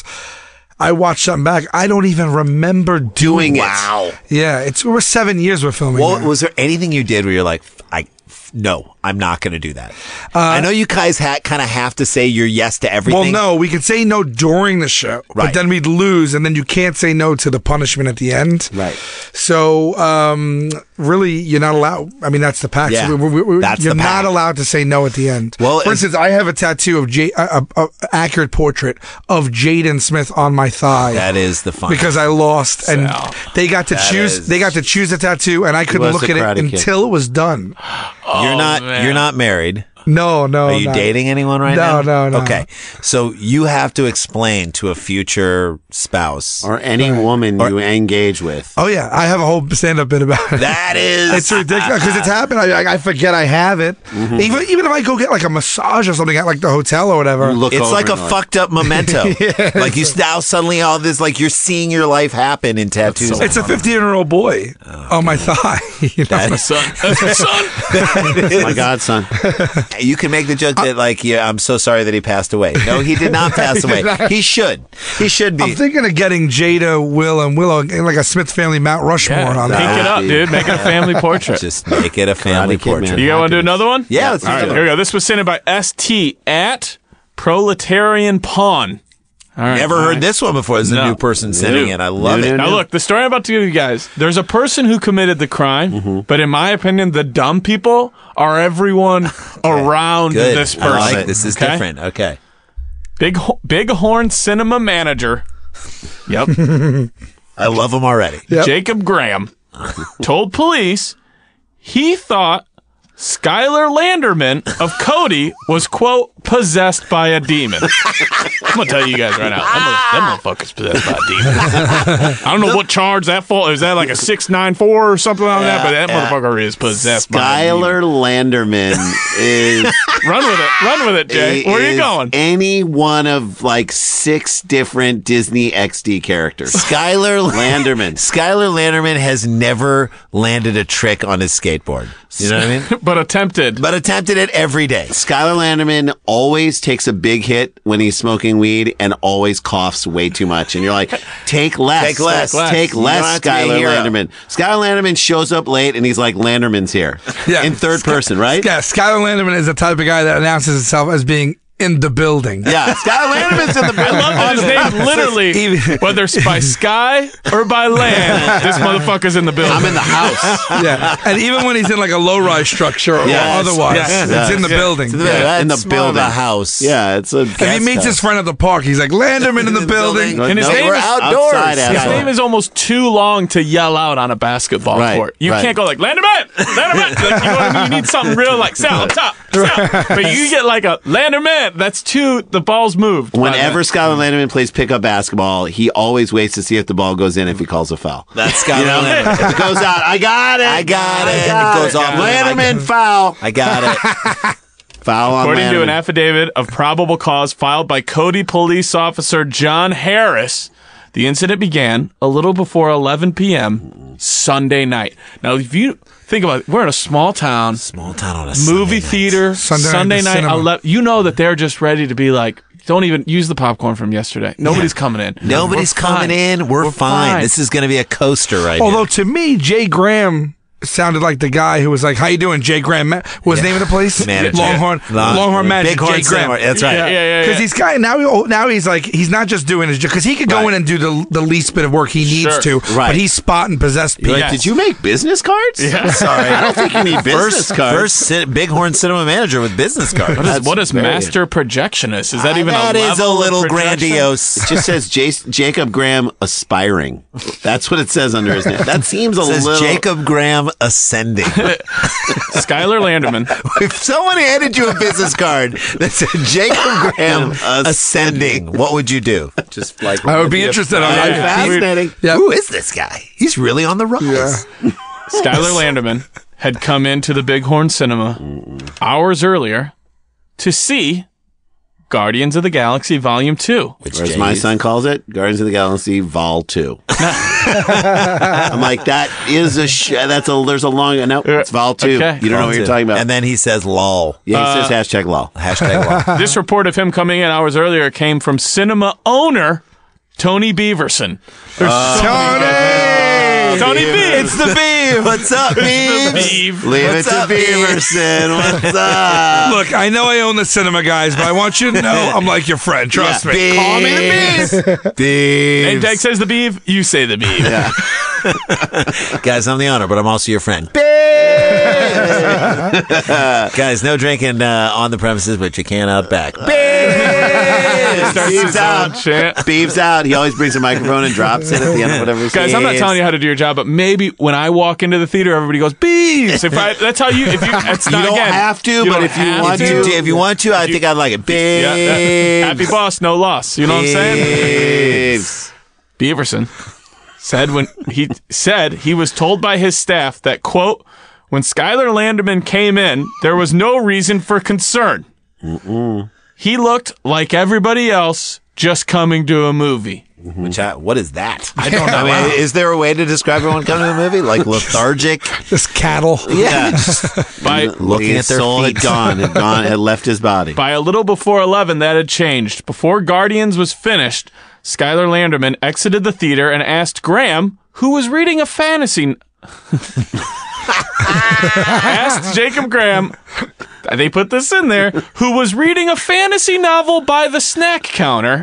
I watch something back, I don't even remember doing, Doing it. it. Wow. Yeah, it's we're seven years we're filming. Well, now. was there anything you did where you're like, I no, I'm not going to do that? I know you guys ha- kind of have to say your yes to everything. Well, no, we could say no during the show, but Right. then we'd lose, and then you can't say no to the punishment at the end. Right. So, um, really, you're not allowed. I mean, that's the pact. Yeah, We- we- we- that's you're the not pact. allowed to say no at the end. Well, for it's- instance, I have a tattoo of J- a, a, a accurate portrait of Jaden Smith on my thigh. That is the fun. Because I lost, and Sal. they got to That choose. is- They got to choose the tattoo, and I couldn't was look the at it Karate Kid. until it was done. you're not man. you're not married. No, no. Are you no. dating anyone right No, now? no, no. Okay. So you have to explain to a future spouse. Or any woman you engage with. Oh yeah, I have a whole stand-up bit about it. That is It's ridiculous because it's happened. I, I- I forget I have it. Mm-hmm. Even even if I go get like a massage or something at like the hotel or whatever. You look It's over like a and fucked up memento. Like you now suddenly all this, like you're seeing your life happen in tattoos. It's a fifteen-year-old boy on my thigh. You know? That- My son. That's my son. Oh my God, son. You can make the joke that like, yeah, I'm so sorry that he passed away. No, he did not pass away. He should. He should be. I'm thinking of getting Jada, Will, and Willow in like a Smith family Mount Rushmore Yeah, on pink that. it up, dude. Make it a family portrait. Just make it a family Karate Kid, portrait. man. You guys want to do another one? Yeah, let's do All right, another here we go. This was sent in by S T at Proletarian Pawn. All right, Never all heard right. this one before. This is a No. new person sending New. it. I love New, it. new, Now look, the story I'm about to give you guys, there's a person who committed the crime, Mm-hmm. but in my opinion, the dumb people are everyone around Good. this I person. like it. This is Okay? different. Okay. Big Ho- Bighorn Cinema manager. Yep. I love him already. Yep. Jacob Graham told police he thought Skylar Landerman of Cody was, quote, possessed by a demon. I'm going to tell you guys right now, that, mother- that motherfucker's possessed by a demon. I don't know what charge that fall. Is that like a six nine four or something like that? But that yeah. motherfucker is possessed by a demon. Skylar Landerman is Run with it. Run with it, Jay. Where are you is going? Any one of like six different Disney X D characters. Skylar Landerman. Skylar Landerman has never landed a trick on his skateboard. You know what I mean? But attempted. But attempted it every day. Skylar Landerman always takes a big hit when he's smoking weed and always coughs way too much. And you're like, take less. Take less. Take You don't less, have to be a Skylar hero. Landerman. Skylar Landerman shows up late and he's like, Landerman's here. Yeah. In third person, right? Yeah, Skylar Landerman is the type of guy that announces himself as being in the building. Yeah. Skylar Landerman's in the I love that his name literally, Even- whether it's by sky or by land, this motherfucker's in the building. I'm in the house. Yeah, and even when he's in like a low-rise structure or Yes, otherwise, yes, it's yes. in the Yeah. building. In the, Yeah, in the that's more of building. a house. Yeah, it's a. If he meets his friend at the park, he's like, Landerman in the building. And his No, name we're is- outdoors. outside, His asshole. name is almost too long to yell out on a basketball Right, court. You right. can't go like Landerman, Landerman. Like, you know what I mean? You need something real like Sal up top, Sal. But you get like a Landerman. That's too. The ball's moved. by Whenever that. Skylar Landerman plays pickup basketball, he always waits to see if the ball goes in if he calls a foul. That's Skylar You know, Landerman. if it goes out. I got it. I got it. got It goes off. Landerman foul. I got it. Foul on According to an Landerman. affidavit of probable cause filed by Cody police officer John Harris, the incident began a little before eleven p.m. Sunday night. Now, if you think about it, we're in a small town, Small town on a movie Sunday night. theater, Sunday night Sunday to night, cinema. ele- you know that they're just ready to be like, Don't even use the popcorn from yesterday. Nobody's coming in. Nobody's We're coming fine. in. We're, We're fine. fine. This is going to be a coaster right Although here. to me, Jay Graham sounded like the guy who was like, "How you doing, Jay Graham?" Ma- What was the name of the place? Manager. Longhorn. Long- Longhorn manager. Bighorn Jay Graham. Cinema. That's right. Yeah, yeah, yeah. Because yeah. he's guy now. He, oh, now he's like he's not just doing his job because he could go Right. in and do the the least bit of work he needs Sure. to. Right. But he's spotting possessed people. Like, Yes. did you make business cards? Yeah. Sorry. I don't think you need business First, cards. first cin- Bighorn Cinema Manager with business cards. What is, what is very- master projectionist? Is that Uh, even that a is a level of little projection? grandiose. It just says Jason, Jacob Graham aspiring. That's what it says under his name. That seems a It says little. Jacob Graham ascending. Skylar Landerman. If someone handed you a business card that said Jacob Graham ascending, what would you do? Just like I would be interested on That's that. fascinating. Yeah. Who is this guy? He's really on the rise. Yeah. Skylar Landerman had come into the Bighorn Cinema hours earlier to see Guardians of the Galaxy Volume two. Which Or as Jay- my son calls it, Guardians of the Galaxy Vol two. I'm like, that is a sh- that's a there's a long no, it's Vol two. Okay. You don't know what you're talking about. And then he says lol. yeah, he says hashtag lol. Hashtag lol. This report of him coming in hours earlier came from cinema owner Tony Beaverson. There's so many- Tony Beav. It's the Beav. What's up, Beav? Beav. Leave What's it to up, Beav? Beaverson. What's up? Look, I know I own the cinema, guys, but I want you to know I'm like your friend. Trust Yeah. me. Call me the Beav. Beav. And Doug says the Beav, you say the Beav. Yeah. Guys, I'm the owner, but I'm also your friend. Guys, no drinking uh, on the premises, but you can out back. Starts Beav's his own out. chant. Beav's out. He always brings a microphone and drops it at the end of whatever he Guys, says. I'm not telling you how to do your job, but maybe when I walk into the theater, everybody goes Beavs. If I, that's how you. If you, it's You not don't again, have to, you but don't if you have want If to. you, do- if you want to, I think I'd like it. Beav. Yeah, yeah. Happy boss, no loss. You know what I'm saying? Beavs. Beaverson said when he said he was told by his staff that, quote, when Skylar Landerman came in, there was no reason for concern. Mm-mm. He looked like everybody else just coming to a movie. Which I, what is that? I don't know. I mean, is there a way to describe everyone coming to a movie? Like lethargic? This cattle. Yeah. By, Looking His at their soul feet. had gone, had gone, had left his body. by a little before eleven, that had changed. Before Guardians was finished, Skylar Landerman exited the theater and asked Graham, who was reading a fantasy... asked Jacob Graham, they put this in there, who was reading a fantasy novel by the snack counter.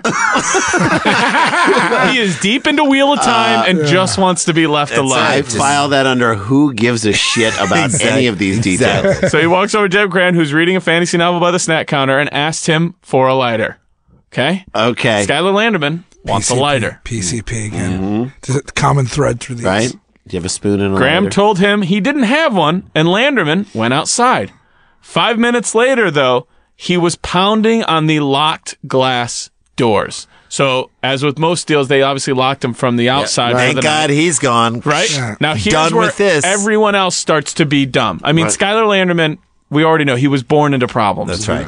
He is deep into Wheel of Time and just wants to be left alone. I Just- file that under who gives a shit about Exactly. any of these details. Exactly. So he walks over to Jacob Graham, who's reading a fantasy novel by the snack counter, and asked him for a lighter. Okay? Okay. Skylar Landerman wants a lighter. P C P again. There's a common thread through these. Right? Do you have a spoon and a Graham lighter? told him he didn't have one, and Landerman went outside. Five minutes later, though, he was pounding on the locked glass doors. So, as with most deals, they obviously locked him from the outside. for Thank the God night, he's gone. right? Yeah. Now, here's Done where with this. everyone else starts to be dumb. I mean, Right. Skylar Landerman, we already know he was born into problems. That's right.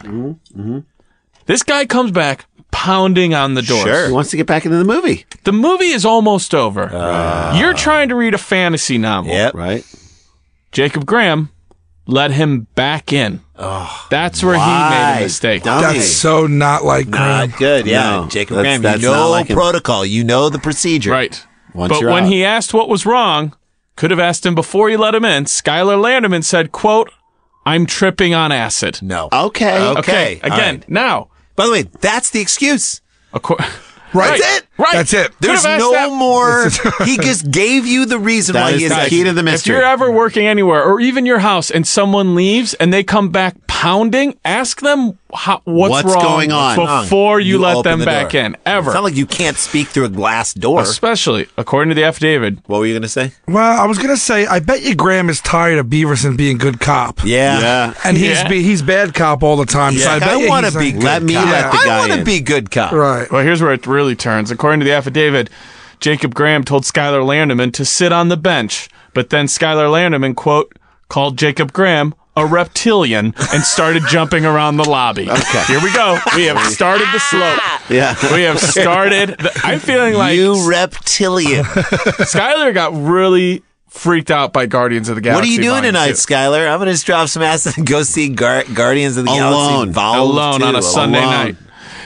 This guy comes back pounding on the doors. Sure. He wants to get back into the movie. The movie is almost over. You're trying to read a fantasy novel. Yep. Right? Jacob Graham let him back in. That's where he made Why? a mistake. Dummy. That's so not like Graham. Not good. Yeah. No, Jacob that's- Graham, that's you not know like him. protocol. You know the procedure. Right. Once but you're when out. he asked what was wrong, could have asked him before he let him in, Skylar Landerman said, quote, I'm tripping on acid. No. Okay. Okay. Okay, All again, right. now. By the way, that's the excuse. Acco- Right. That's it. Right. That's it. Could There's have asked no that- more. He just gave you the reason That why is he is the like, key to the If mystery. you're ever working anywhere, or even your house, and someone leaves and they come back pounding, ask them how, what's, What's wrong going on? before you, You let open them the back door. in. Ever. It's not like you can't speak through a glass door. Especially, according to the affidavit, What were you going to say? Well, I was gonna say, I bet you Graham is tired of Beaverson being good cop. Yeah. yeah. And he's Yeah. be, he's bad cop all the time. So I Like, bet I you want to he's be like- good Let me cop. let the I guy want to in. be good cop. Right. well, here's where it really turns. According to the affidavit, Jacob Graham told Skylar Landerman to sit on the bench, but then Skylar Landerman, quote, called Jacob Graham a reptilian and started jumping around the lobby. Okay. Here we go. We have started the slope. Yeah. We have started. The, I'm feeling like You reptilian. Skylar got really freaked out by Guardians of the Galaxy. What are you doing Volume tonight, two. Skylar? I'm going to just drop some acid and go see Gar- Guardians of the Alone. Galaxy Vol Alone two. on a Sunday Alone. night.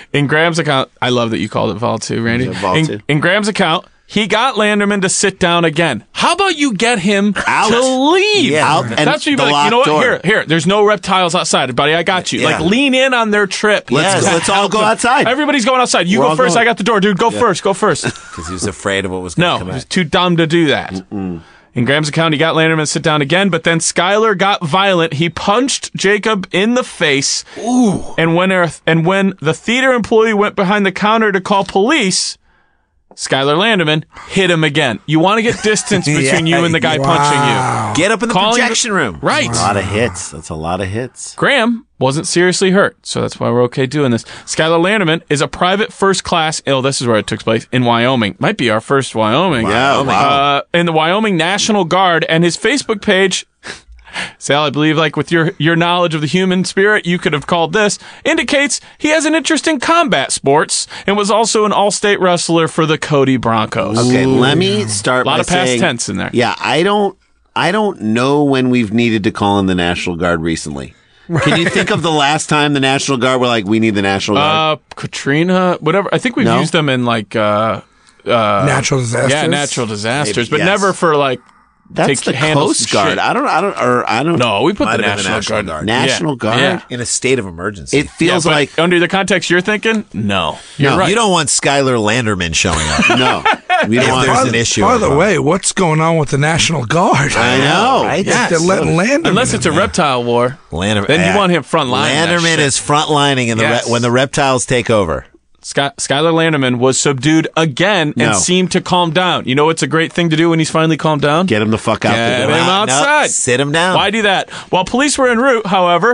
In Graham's account, I love that you called it Vol two, Randy. Is it Vol in, two? in Graham's account, he got Landerman to sit down again. How about you get him Out. to leave? Yeah. Out and That's what you'd be the like, you know locked what? door. Here, here. There's no reptiles outside, buddy. I got you. Yeah. Like, lean in on their trip. Let's go- let's all help go them. outside. Everybody's going outside. You We're go all first. going. I got the door, dude. Go first. Go first. Because he was afraid of what was going to No, come he was out. too dumb to do that. Mm-mm. In Graham's account, he got Landerman to sit down again, but then Skyler got violent. He punched Jacob in the face. Ooh. And when, our, and when the theater employee went behind the counter to call police, Skyler Landerman hit him again. You want to get distance between Yeah. you and the guy Wow. punching you. Get up in the Calling projection the- room. Right. A lot of hits. That's a lot of hits. Graham wasn't seriously hurt, so that's why we're okay doing this. Skyler Landerman is a private first class, oh, this is where it took place, in Wyoming. Might be our first Wyoming. Yeah, wow. Uh, in the Wyoming National Guard, and his Facebook page, Sal, I believe, like with your, your knowledge of the human spirit, you could have called this, indicates he has an interest in combat sports and was also an all-state wrestler for the Cody Broncos. Okay, let me start A lot by of past saying, tense in there. Yeah, I don't I don't know when we've needed to call in the National Guard recently. Can you think of the last time the National Guard were like, we need the National Guard? Uh, Katrina, whatever. I think we've No? used them in like, uh, Natural disasters. yeah, natural disasters, Maybe, but yes. never for like, That's take the handle some Coast Guard. shit. I don't I don't or I don't No, we put Might the have been the National, National Guard. Guard. National Yeah. Guard. Yeah. In a state of emergency. It feels Yeah, but like under the context you're thinking, no. You're No. right. You don't want Skyler Landerman showing up. no. We don't If want there's By, an issue. by the involved. way, what's going on with the National Guard? I know. right? Yes. They're letting Landerman. Unless it's a reptile war. Landerman, Then you want him front line that Landerman shit. is frontlining in the Yes. re- when the reptiles take over. Sky- Skyler Landerman was subdued again and No. seemed to calm down. You know what's a great thing to do when he's finally calmed down? Get him the fuck out Get there. him No, outside. sit him down. Why do that? While police were en route, however,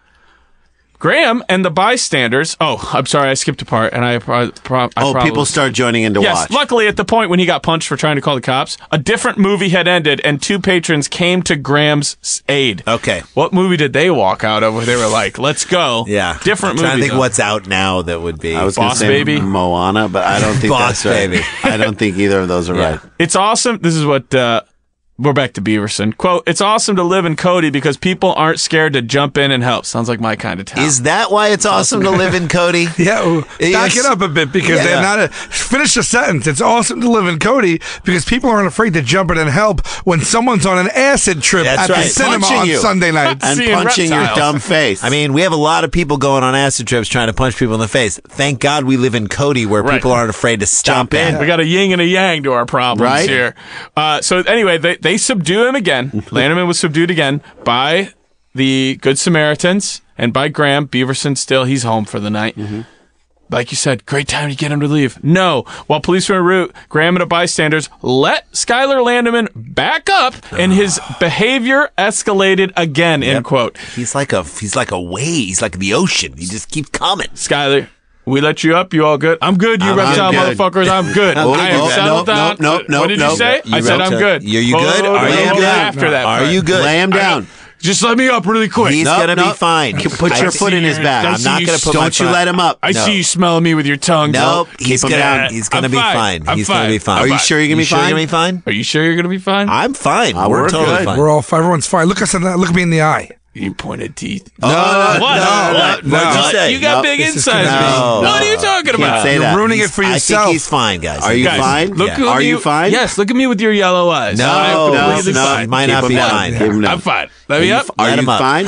Graham and the bystanders. Oh, I'm sorry, I skipped a part, and I, pro- pro- I Oh, probably, people start joining in to Yes, watch. luckily at the point when he got punched for trying to call the cops, a different movie had ended, and two patrons came to Graham's s- aid. Okay. What movie did they walk out of where they were like, "Let's go"? Yeah. different I'm trying movie. to think what's out now that would be. I was going Boss to say Baby? Moana, but I don't think Boss that's right. Baby. I don't think either of those are Yeah. right. It's awesome. This is what uh, we're back to Beaverson. Quote: "It's awesome to live in Cody because people aren't scared to jump in and help." Sounds like my kind of town. Is that why it's awesome to live in Cody? Yeah, well, back Yes. it up a bit because Yeah. they're not a finish the sentence. It's awesome to live in Cody because people aren't afraid to jump in and help when someone's on an acid trip That's at the right. cinema Punching on you. Sunday nights. And Seeing punching your reptiles. dumb face. I mean, we have a lot of people going on acid trips trying to punch people in the face. Thank God we live in Cody where Right. people aren't afraid to stop Jump in. that. We got a yin and a yang to our problems Right? here. Uh, so anyway, they, they subdue him again. Landerman was subdued again by the Good Samaritans and by Graham. Beaverson still, he's home for the night. Like you said, great time to get him to leave. No. While police were en route, Graham and the bystanders let Skyler Landerman back up and his behavior escalated again, end quote. He's like a he's like a wave. He's like the ocean. He just keeps coming. Skyler, we let you up. You all good? I'm good, you I'm reptile good. motherfuckers. I'm good. I'm I good. am Oh, settled no, down. no, no, What did no, you say? You I said I'm reptile- good. Are you good? Oh, Are no, you no, good? After that, Are part. you good? Lay him down. Just let me up really quick. He's Nope, gonna nope. be fine. Put I your see foot in his you- back. I'm I not see gonna you- put my Don't you foot- let him up. I No. see you smelling me with your tongue. Nope. Joe. He's him gonna down. he's gonna I'm be fine. fine. I'm He's gonna fine. be fine. I'm Are you fine. sure you're going to You be sure you're fine? gonna be fine? Are you sure you're gonna be fine? I'm fine. Uh, we're we're totally good. fine. We're all fine. Everyone's fine. Look us in that. Look me in the eye. You pointed teeth. no, what? no, what? no. What'd you say? You got No, big this is insides. gonna man. be- No. What are you talking Can't about? say You're that. ruining it for I yourself. think he's fine, guys. Are you Guys, fine? Look Yeah. at Are me- you fine? Yes. Look at me with your yellow eyes. No, I'm no, completely no, fine. might Keep not him be down. fine. Keep him down. I'm fine. Let me up. Are Let you him up. fine?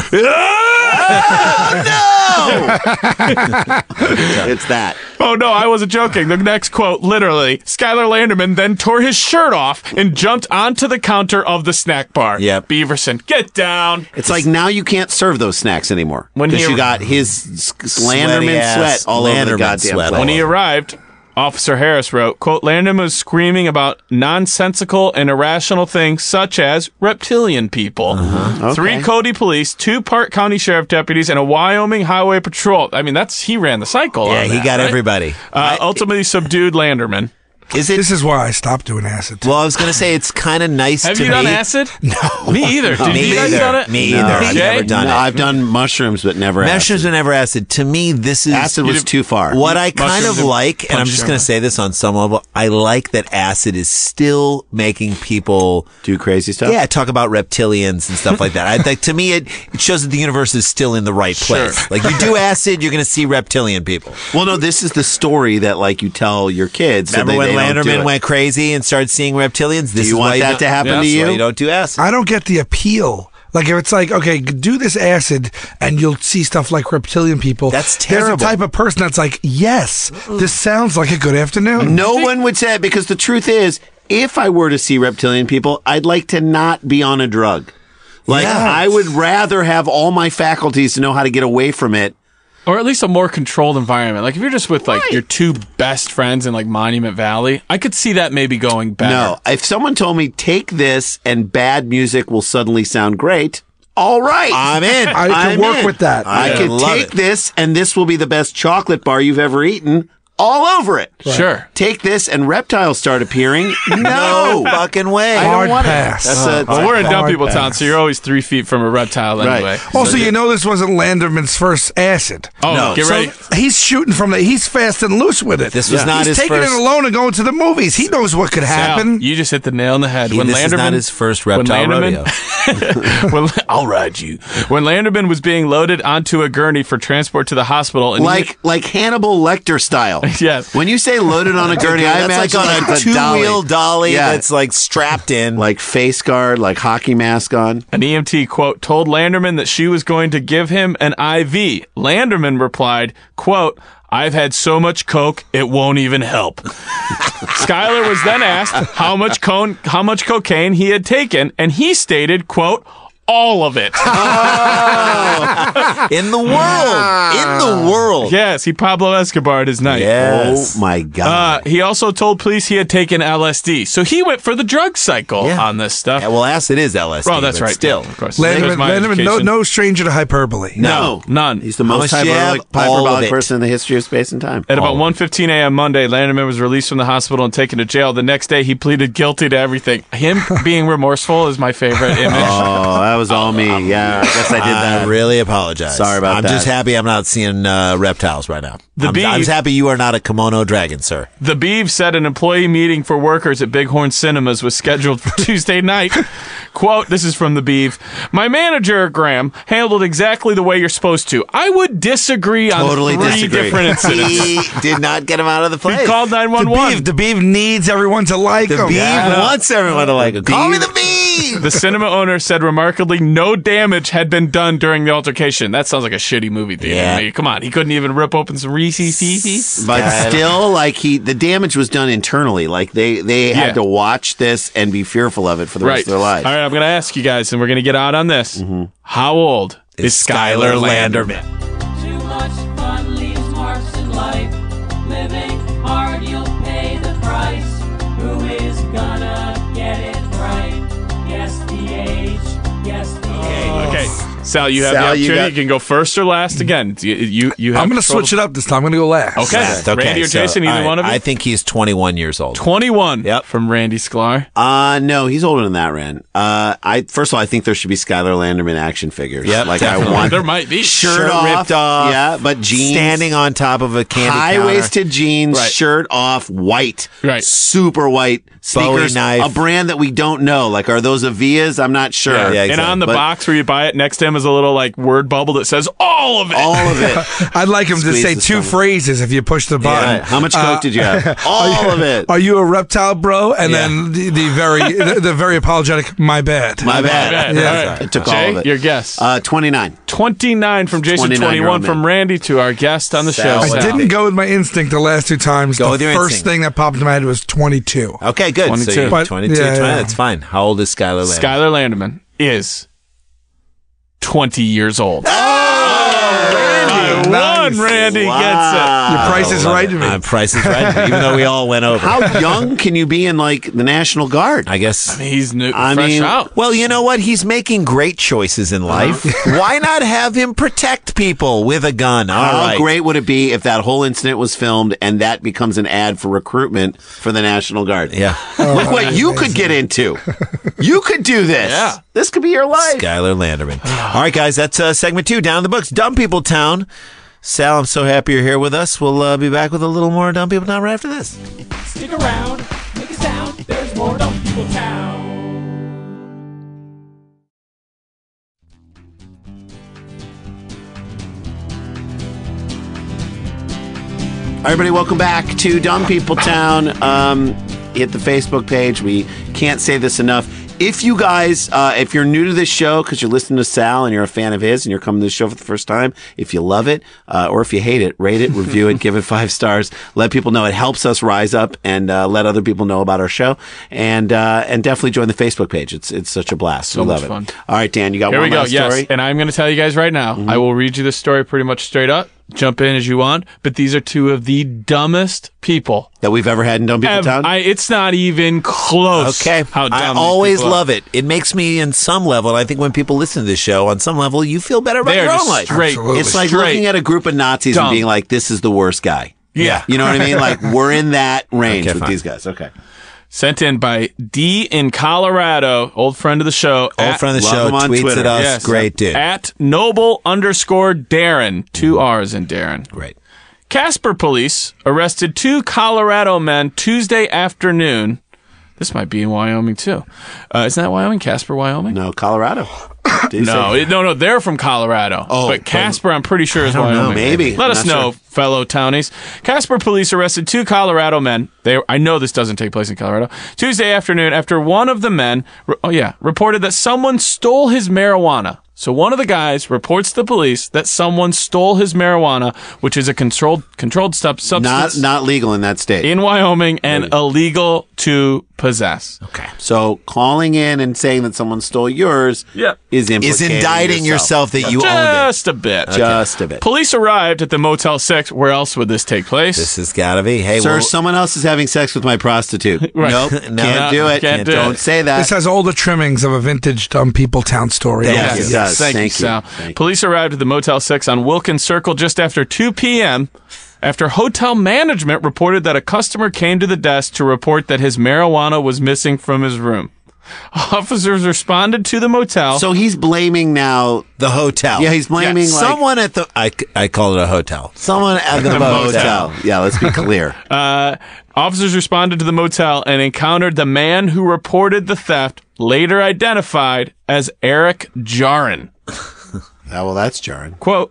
Ah! It's that. Oh no, I wasn't joking. The next quote, literally, Skyler Landerman then tore his shirt off and jumped onto the counter of the snack bar. Yep. Beaverson, get down. It's like now you can't serve those snacks anymore When because he- you got his s- Landerman ass sweat all over the Landerman goddamn sweat place. When he arrived, Officer Harris wrote, quote, Landerman was screaming about nonsensical and irrational things such as reptilian people. Uh-huh. Three Okay. Cody police, two Park County Sheriff deputies, and a Wyoming Highway Patrol. I mean, that's he ran the cycle. Yeah, on he that, got right? everybody. Uh, ultimately subdued Landerman. Is it? This is why I stopped doing acid. Well, I was gonna say it's kind of nice Have to you done me. acid? No. Me either. Did Me you guys either. done it? Me No. either. I've Jay? never done no, it. I've done mushrooms, but never Mushrooms acid. were never acid. To me, this is Acid was did- too far. what I kind Mushrooms of and like, and I'm punch just sugar. going to say this on some level. I like that acid is still making people Do crazy stuff? Yeah, talk about reptilians and stuff like that. I think to me, it, it shows that the universe is still in the right place. Sure. Like you do acid, you're going to see reptilian people. Well, no, this is the story that like you tell your kids. so Remember they, when they don't do Landerman it. went crazy and started seeing reptilians? This Do is you want why that don't- to happen Yeah, to That's why you? you don't do acid. I don't get the appeal. Like if it's like, okay, do this acid and you'll see stuff like reptilian people. That's There's terrible. a type of person that's like, yes, this sounds like a good afternoon. No one would say it because the truth is, if I were to see reptilian people, I'd like to not be on a drug. Like, Yes. I would rather have all my faculties to know how to get away from it. Or at least a more controlled environment. Like if you're just with like Right. your two best friends in like Monument Valley, I could see that maybe going better. No, if someone told me, take this and bad music will suddenly sound great, all right. I'm in. I can I'm work in. with that. I I could love take it. this and this will be the best chocolate bar you've ever eaten. All over it. Sure. Take this and reptiles start appearing. No No. fucking way. I don't Hard want pass. it. That's a, Well, we're in dumb Hard people pass. town, so you're always three feet from a reptile Right. anyway. Also, you know this wasn't Landerman's first acid. Oh, No. get So ready. he's shooting from the. He's fast and loose with it. This was not he's his taking first- it alone and going to the movies. He knows what could Sal, happen. you just hit the nail on the head. He- when this is Landerman, not his first when reptile Landerman- rodeo. when, I'll ride you. When Landerman was being loaded onto a gurney for transport to the hospital, and he- like like Hannibal Lecter style. Yes. When you say loaded on a gurney, I That's imagine like on a it's dolly. two-wheel dolly Yeah. that's like strapped in. like face guard, like hockey mask on. An E M T, quote, told Landerman that she was going to give him an I V. Landerman replied, quote, I've had so much coke, it won't even help. Skyler was then asked how much con- how much cocaine he had taken, and he stated, quote, all of it. in the world. In the world. Yes, he Pablo Escobar his night. Yes. Oh my god. Uh, he also told police he had taken L S D. So he went for the drug cycle Yeah. on this stuff. Yeah, well, acid is L S D. Oh, that's but right. Still. Yeah, of course. Landerman, There's my Landerman no, education. no stranger to hyperbole. No, none. He's the How most much do you hyperbolic, have? All of hyperbolic it. person in the history of space and time. At about one fifteen a.m. Monday, Landerman was released from the hospital and taken to jail. The next day, he pleaded guilty to everything. Him being remorseful is my favorite image. Oh, that was all me. Yeah, I guess I did I that. really apologize. Sorry about I'm that. just happy I'm not seeing uh, reptiles right now. The I'm, bees- I'm just happy you are not a kimono dragon, sir. The Beeve said an employee meeting for workers at Bighorn Cinemas was scheduled for Tuesday night. Quote, this is from the Beeve. My manager, Graham, handled exactly the way you're supposed to. I would disagree Totally on three disagree. different incidents. He did not get him out of the place. He called nine one The one. beef, the beef needs everyone to like The him. Beeve Yeah. wants everyone to like him. Call me Beeve- the Beeve. The cinema owner said remarkably no damage had been done during the altercation. That sounds like a shitty movie theater. Yeah. to me. Come on, he couldn't even rip open some Reese's Pieces. But still, like he, the damage was done internally. Like they, they had Yeah. to watch this and be fearful of it for the Right. rest of their lives. All right, I'm going to ask you guys, and we're going to get out on this. Mm-hmm. How old is, Is Skylar Skylar Landerman? Too much fun leaves marks in life. Living hard, you'll pay the price. Who is gonna get it right? Guess the age. Guess the age. Okay, Sal, you have Sal, the you opportunity. You, got- can go first or last again. You, you, you have I'm going to control switch of- it up this time. I'm going to go last. Okay, Okay, Randy or so, Jason, either all right, one of you. I think he's twenty-one years old. twenty-one. Yep. From Randy Sklar. Uh no, he's older than that, Ren. Uh, I first of all, I think there should be Skylar Landerman action figures. Yep, like definitely. I want There might be. shirt, Shirt off, ripped off, yeah, but jeans, Standing on top of a candy high counter. waisted jeans, Right. shirt off, white, Right. super white sneakers, knife. a brand that we don't know. Like, are those Avias? I'm not sure. Yeah, And exactly. on the But- box where you buy it, next to him is a little like word bubble that says all of it. All of it. I'd like him to Squeeze say the two stomach. phrases if you push the button. Right. How much coke Uh, did you have? All of it. Are you a reptile, bro? And Yeah. then the, the very the, the very apologetic, my bad. My bad. bad. Yeah. All right. It took Jay, all of it. your guess. Uh, twenty-nine. twenty-nine from Jason, twenty-nine twenty-one year old from man. Randy to our guest on the Sal. show. I Sal. didn't go with my instinct the last two times. Go the with your first instinct. thing that popped into my head was twenty-two. Okay, good. twenty-two. So you're But- twenty-two, yeah, twenty, yeah. that's fine. How old is Skylar Landerman? Skylar Landerman is twenty years old. Nice. One, Randy Wow. gets Your price is right to me. Uh, price is right, even though we all went over. How young can you be in like the National Guard? I guess. it. He's new, I fresh mean, out. Well, you know what? He's making great choices in life. Why not have him protect people with a gun? All How right. great would it be if that whole incident was filmed and that becomes an ad for recruitment for the National Guard? Yeah. Look what you could get into. You could do this. Yeah. This could be your life. Skylar Landerman. All right, guys, that's uh, segment two. Down in the books. Dumb People Town. Sal, I'm so happy you're here with us. We'll uh, be back with a little more Dumb People Town right after this. Stick around, make a sound, there's more Dumb People Town. All right, everybody, welcome back to Dumb People Town. Um, hit the Facebook page. We can't say this enough. If you guys, uh, if you're new to this show because you're listening to Sal and you're a fan of his and you're coming to the show for the first time, if you love it uh, or if you hate it, rate it, review it, give it five stars. Let people know. It helps us rise up and uh, let other people know about our show. And uh, and definitely join the Facebook page. It's it's such a blast. So we love much it. fun. All right, Dan, you got Here one we go. last Yes, story? and I'm going to tell you guys right now. Mm-hmm. I will read you this story pretty much straight up. Jump in as you want, but these are two of the dumbest people That we've ever had in Dumb People ever. Town? I, it's not even close. Okay. how dumb I these always people are. love it. It makes me, in some level, and I think when people listen to this show, on some level, you feel better about They are your own just life. straight. Absolutely. It's like straight. looking at a group of Nazis Dumb. and being like, this is the worst guy. Yeah. You know what I mean? Like, we're in that range Okay, with fine. these guys. Okay. Sent in by D in Colorado, old friend of the show. Old at- friend of the love show him on tweets Twitter. at us. Yes. Great dude. At Noble underscore Darren. Two R's in Darren. Great. Casper police arrested two Colorado men Tuesday afternoon. This might be in Wyoming, too. Uh, isn't that Wyoming? Casper, Wyoming? No, Colorado. Did you No, say- it, no, no. They're from Colorado. Oh, but Casper, I'm pretty sure is don't know, Wyoming. maybe. Let I'm us not know, sure. fellow townies. Casper police arrested two Colorado men. They, I know this doesn't take place in Colorado. Tuesday afternoon, after one of the men, oh yeah, reported that someone stole his marijuana. So one of the guys reports to the police that someone stole his marijuana, which is a controlled controlled sub- Not substance not legal in that state. in Wyoming and illegal to possess. Okay. So calling in and saying that someone stole yours Yep. is Is implicating indicting yourself that you owned Just a bit. it. Just a bit. Police arrived at the Motel six. Where else would this take place? it. This has got to be. Hey, Sir, well, someone else is having sex with my prostitute. Right. Nope, No, can't no, do it. can't do Don't it. say that. This has all the trimmings of a vintage Dumb People Town story. Thank Yes, you. It yes. does. Thank, Thank you, you. Sal. Thank you. Police arrived at the Motel six on Wilkins Circle just after two p.m. after hotel management reported that a customer came to the desk to report that his marijuana was missing from his room. Officers responded to the motel. So he's blaming now. the hotel. Yeah, he's blaming like someone at the. I, I call it a hotel. Someone at the, the motel. motel. Yeah, let's be clear. Uh, officers responded to the motel and encountered the man who reported the theft, later identified as Eric Jarin. Oh, well, that's jarring. Quote,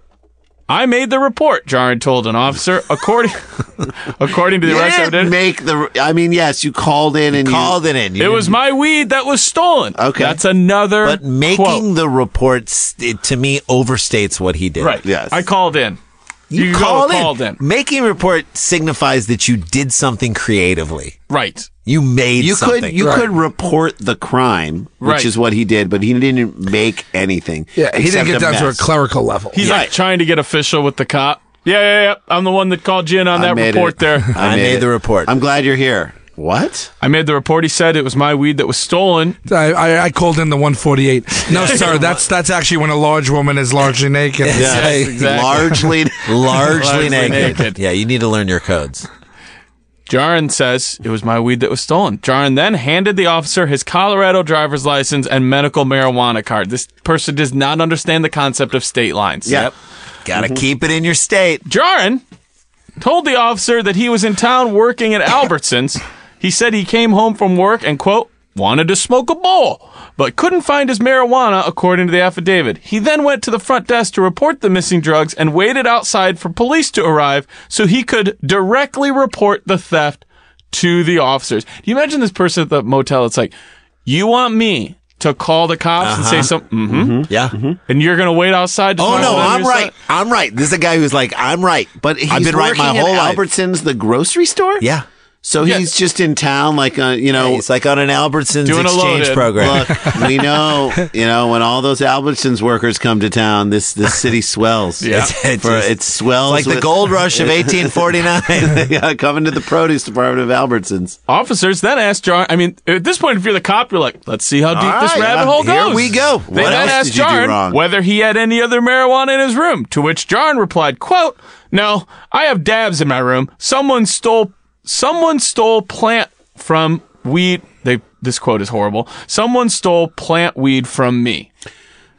I made the report, Jarin told an officer. According according to the You arrest didn't evidence, make the. I mean, yes, you called in and Called you, it in. You it was didn't- my weed that was stolen. Okay. That's another But making quote. the reports, it, to me, overstates what he did. Right. Yes. I called in. You, You called, go in. called in. Making a report signifies that you did something creatively. Right. You made You something. could you Right. could report the crime, which Right. is what he did, but he didn't make anything. Yeah, he except didn't get down to a mess. clerical level. He's Yeah. like trying to get official with the cop. Yeah, yeah, yeah. I'm the one that called you in on I that made report it. there. I made it. the report. I'm glad you're here. What? I made the report. He said it was my weed that was stolen. I, I, I called in the one forty-eight. No, sir, that's that's actually when a large woman is largely naked. Yes, exactly. Largely. largely, Largely naked. naked. Yeah, you need to learn your codes. Jarin says it was my weed that was stolen. Jarin then handed the officer his Colorado driver's license and medical marijuana card. This person does not understand the concept of state lines. Yeah. Got to Mm-hmm. keep it in your state. Jarin told the officer that he was in town working at Albertsons. He said he came home from work and, quote, wanted to smoke a bowl, but couldn't find his marijuana, according to the affidavit. He then went to the front desk to report the missing drugs and waited outside for police to arrive so he could directly report the theft to the officers. Do you imagine this person at the motel? It's like, you want me to call the cops and say something, mm-hmm, Yeah. and you're going to wait outside to Oh, find no, them I'm yourself? right. I'm right. This is a guy who's like, I'm right. But he's I've been right my working whole at life. Albertsons, the grocery store? Yeah. So Yeah. he's just in town, like, uh, you know. It's like on an Albertsons Doing a exchange load-in. program. Look, we know, you know, when all those Albertsons workers come to town, this this city swells. Yeah. It's, it's For, just- it swells like the with- gold rush of eighteen forty-nine. yeah, coming to the produce department of Albertsons. Officers then asked Jarin, I mean, at this point, if you're the cop, you're like, let's see how deep All this right, rabbit yeah, hole here goes. we go. They What then else asked did you do Jarin wrong? whether he had any other marijuana in his room, to which Jarin replied, quote, no, I have dabs in my room. Someone stole, someone stole plant from weed. They, this quote is horrible. Someone stole plant weed from me.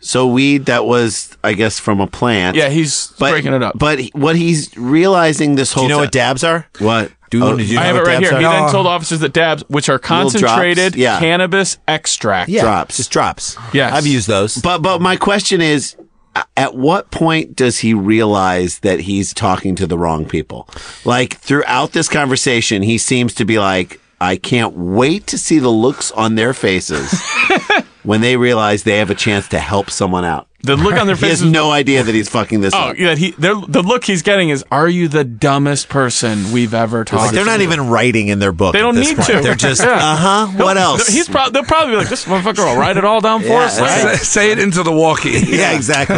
So weed that was, I guess, from a plant. Yeah, he's but, breaking it up. But what he's realizing this Do whole you know ti- what dabs are? What? Do you, Oh, do you know I have it what right dabs here. are? He then No. told officers that dabs, which are drops, concentrated yeah. cannabis extract. Yeah, drops. Just drops. Yes. I've used those. But but my question is, a- at what point does he realize that he's talking to the wrong people? Like throughout this conversation, he seems to be like, I can't wait to see the looks on their faces when they realize they have a chance to help someone out. The look on their He has faces. no idea that he's fucking this Oh, up. yeah. He, they're- the look he's getting is, "Are you the dumbest person we've ever talked Like to?" they're not even writing in their book. They at don't this need point. to. They're just, Yeah. uh huh. What else? He's pro- they'll probably be like, "This motherfucker will write it all down for Yeah, us." right. later." Say, say it into the walkie. yeah, exactly.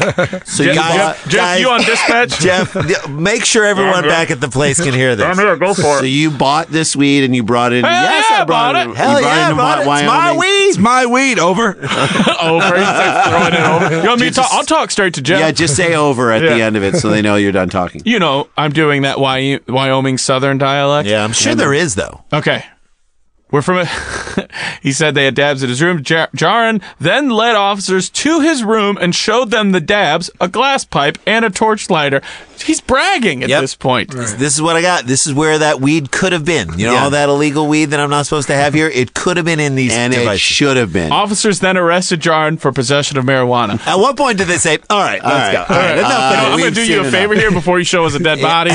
So Jeff, you guys- bought, Jeff, Jeff, guys- you on dispatch? Jeff, yeah, make sure everyone back at the place can hear this. here, go for so you bought this weed and you brought it. Hell yes, yeah, I brought bought it. it. Hell you brought yeah, it to brought it. It's Wyoming. my weed. It's my weed. Over. Over. He starts throwing it over. You want me to talk? I'll talk straight to Jeff. Yeah, just say over at the Yeah. end of it so they know you're done talking. You know, I'm doing that Wy- Wyoming Southern dialect. Yeah, I'm sure there is though. Okay. We're from a. He said they had dabs at his room. Jar- Jaron then led officers to his room and showed them the dabs, a glass pipe, and a torch lighter. He's bragging at Yep. this point. This is what I got. This is where that weed could have been. You know, Yeah. all that illegal weed that I'm not supposed to have here. It could have been in these And it devices. should have been. Officers then arrested Jaron for possession of marijuana. At what point did they say, "All right, let's right, go"? all All right, right. enough Uh, of I'm the going to weed. do you a seen favor enough. here before you show us a dead body.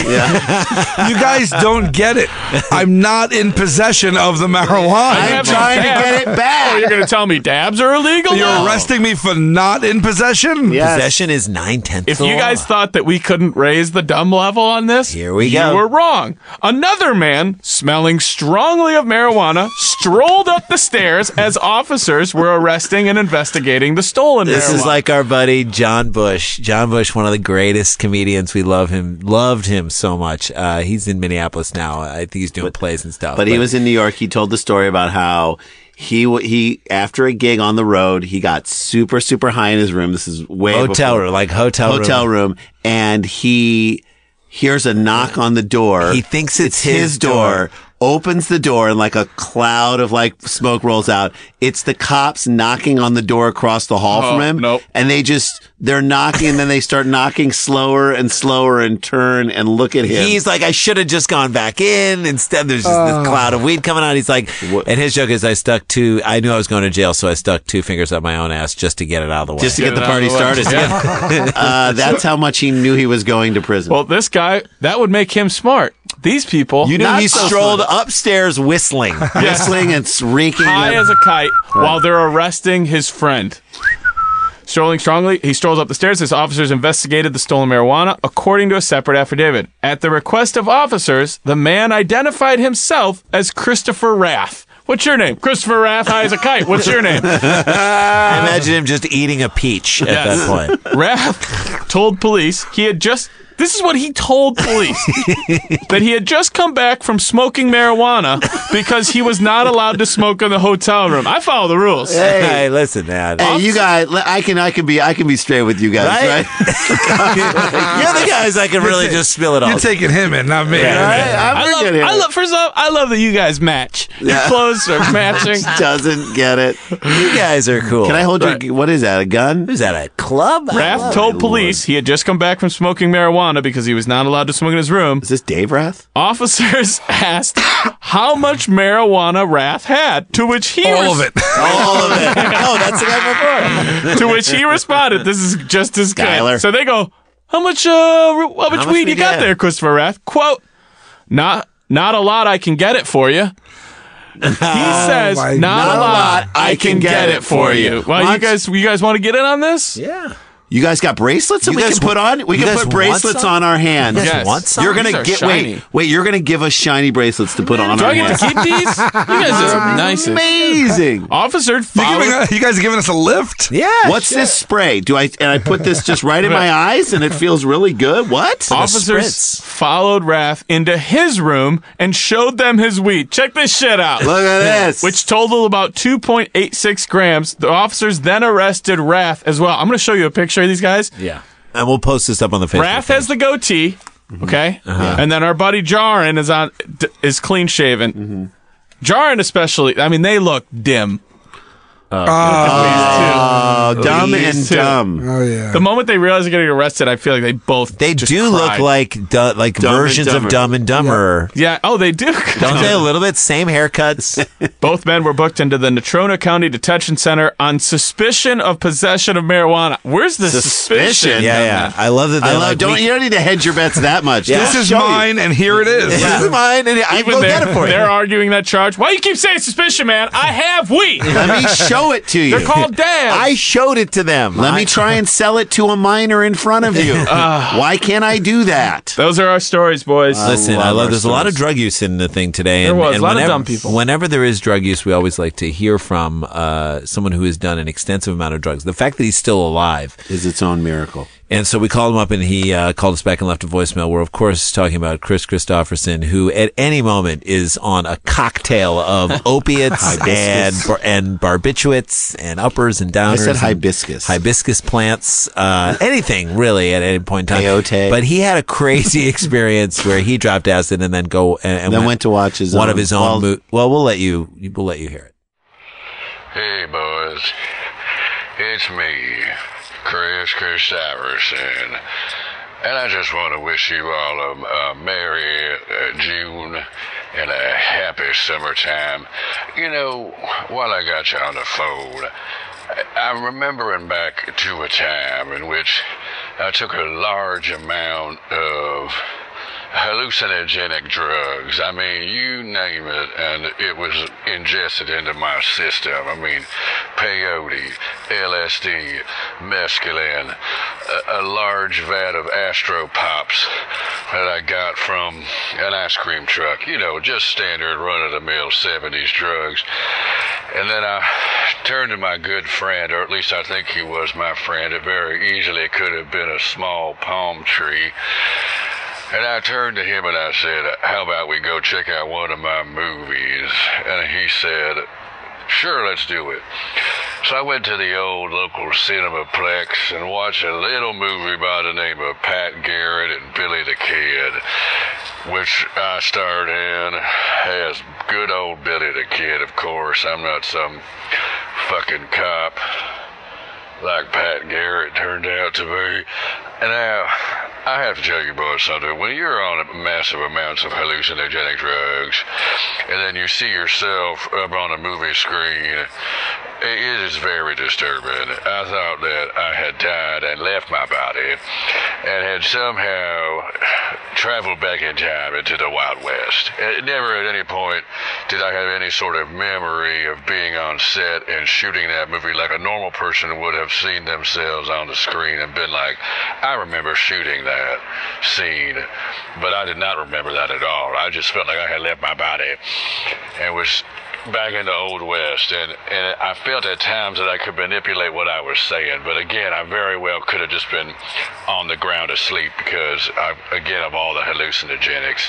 You guys don't get it. I'm not in possession of the marijuana. I I'm have trying to dabs. get it back. Oh, you're going to tell me dabs are illegal? You're now? arresting me for not in possession? Yes. Possession is nine tenths. If you guys thought that we couldn't raise the dumb level on this, Here we you go. were wrong. Another man, smelling strongly of marijuana, strolled up the stairs as officers were arresting and investigating the stolen This marijuana. is like our buddy John Bush. John Bush, one of the greatest comedians. We love him. Loved him so much. Uh, he's in Minneapolis now. I think he's doing plays and stuff. But he was in New York. He told the story about how he w- he after a gig on the road, he got super super high in his room. This is way hotel before- room, like hotel room. hotel room, and he hears a knock on the door. He thinks it's his, his door. door. Opens the door and like a cloud of like smoke rolls out. It's the cops knocking on the door across the hall Oh, from him. nope. And they just they're knocking and then they start knocking slower and slower and turn and look at him. He's like, I should have just gone back in. Instead, there's just this cloud of weed coming out. He's like, What- and his joke is, I stuck two, I knew I was going to jail, so I stuck two fingers up my own ass just to get it out of the way. just to get, Get the it out party of the way. started. uh, that's how much he knew he was going to prison. well, this guy, that would make him smart. These people, you knew Not he so strolled smart. upstairs whistling. whistling and reeking. high as a kite while they're arresting his friend. Strolling strongly, he strolls up the stairs as officers investigated the stolen marijuana, according to a separate affidavit. At the request of officers, the man identified himself as Christopher Rath. What's your name? Christopher Rath, high as a kite. What's your name? I imagine him just eating a peach at Yes. that point. Rath told police he had just. This is what he told police that he had just come back from smoking marijuana because he was not allowed to smoke in the hotel room. I follow the rules. Hey, listen, man. Hey, you guys, I can, I can be, I can be straight with you guys, Right? right? You're the guys that can really just spill it all. You're taking him in, not me. Right? I'm I love, forgetting I it. love. First off, I love that you guys match. Your clothes are matching. Doesn't get it. You guys are cool. Can I hold Right. your? What is that? A gun? Who's that, a club? I Rath love told it. police he had just come back from smoking marijuana because he was not allowed to smoke in his room. Is this Dave Rath? Officers asked how much marijuana Rath had, to which he All res- of it. All of it. Oh, that's the guy before. to which he responded, "This is just as good." Skyler. So they go, "How much? Uh, how much much weed we you got get?" there, Christopher Rath?" Quote, "Not, not a lot. I can get it for you." He says, my "Not a God. lot. I can get it for you." Well, you What? guys, you guys want to get in on this? Yeah. You guys got bracelets that You we guys can put on? We you can guys put want bracelets some? on our hands. You guys Yes. want some? You're gonna These are get shiny. wait, wait. You're gonna give us shiny bracelets to put on Do our I get hands. to keep these? You guys are nice. Amazing. Officer You, followed. giving, you guys giving us a lift? Yeah. What's this spray? Do I and I put this just right in my eyes and it feels really good? What? Officers spritz. followed Rath into his room and showed them his weed. Check this shit out. Look at this. Which totaled about two point eight six grams. The officers then arrested Rath as well. I'm going to show you a picture of these guys. Yeah. And we'll post this up on the Facebook. Rath has the goatee, okay, Uh-huh. and then our buddy Jaron is on d- is clean shaven. Mm-hmm. Jaron especially. I mean, they look dim. Oh, dumb These and two. dumb. Oh yeah. The moment they realize they're getting arrested, I feel like they both They just do cried. look like du- like Dumb and versions of Dumber. Dumb and Dumber. Yeah. Oh, they do. Don't they a little bit? Same haircuts. Both men were booked into the Natrona County Detention Center on suspicion of possession of marijuana. Where's the suspicion? Suspicion? Yeah, yeah. I love that they I love, like, don't we- you don't need to hedge your bets that much. Yeah. This They'll is show you. mine, and here it is. This is mine, and I Even go they're, get it for you. they're arguing that charge. Why you keep saying suspicion, man? I have weed. Let me show it to you. They're called dabs. I showed it to them. Let I- me try and sell it to a minor in front of you. Why can't I do that? Those are our stories, boys. Listen, love I love. our There's a lot of stories. drug use in the thing today. There and, was, and a lot of whenever, dumb people. Whenever there is drug use, we always like to hear from uh, someone who has done an extensive amount of drugs. The fact that he's still alive. Is its own miracle. And so we called him up, and he uh, called us back and left a voicemail. We're, of course, talking about Chris Christopherson, who at any moment is on a cocktail of opiates and bar- and barbiturates and uppers and I downers. said and hibiscus. Hibiscus plants, uh, anything really at any point in time. Peyote. But he had a crazy experience where he dropped acid and then go and, and Then went to watch his one own- of his own. well- mo- well, we'll let you. We'll let you hear it. Hey, boys. It's me, Chris Christopherson. And I just want to wish you all a, a merry uh, June and a happy summertime. You know, while I got you on the phone, I- I'm remembering back to a time in which I took a large amount of hallucinogenic drugs. I mean, you name it, and it was ingested into my system. I mean, peyote, L S D, mescaline, a, a large vat of Astro Pops that I got from an ice cream truck. You know, just standard run-of-the-mill seventies drugs. And then I turned to my good friend, or at least I think he was my friend. It very easily could have been a small palm tree. And I turned to him and I said, how about we go check out one of my movies? And he said, sure, let's do it. So I went to the old local Cinemaplex and watched a little movie by the name of Pat Garrett and Billy the Kid, which I starred in as good old Billy the Kid, of course. I'm not some fucking cop like Pat Garrett turned out to be. And now, I have to tell you boys something. When you're on massive amounts of hallucinogenic drugs, and then you see yourself up on a movie screen, it is very disturbing. I thought that I had died and left my body, and had somehow traveled back in time into the Wild West. And never at any point did I have any sort of memory of being on set and shooting that movie like a normal person would have seen themselves on the screen and been like, I remember shooting that scene, but I did not remember that at all. I just felt like I had left my body and was back in the Old West, and, and I felt at times that I could manipulate what I was saying, but again, I very well could have just been on the ground asleep because, I, again, of all the hallucinogenics.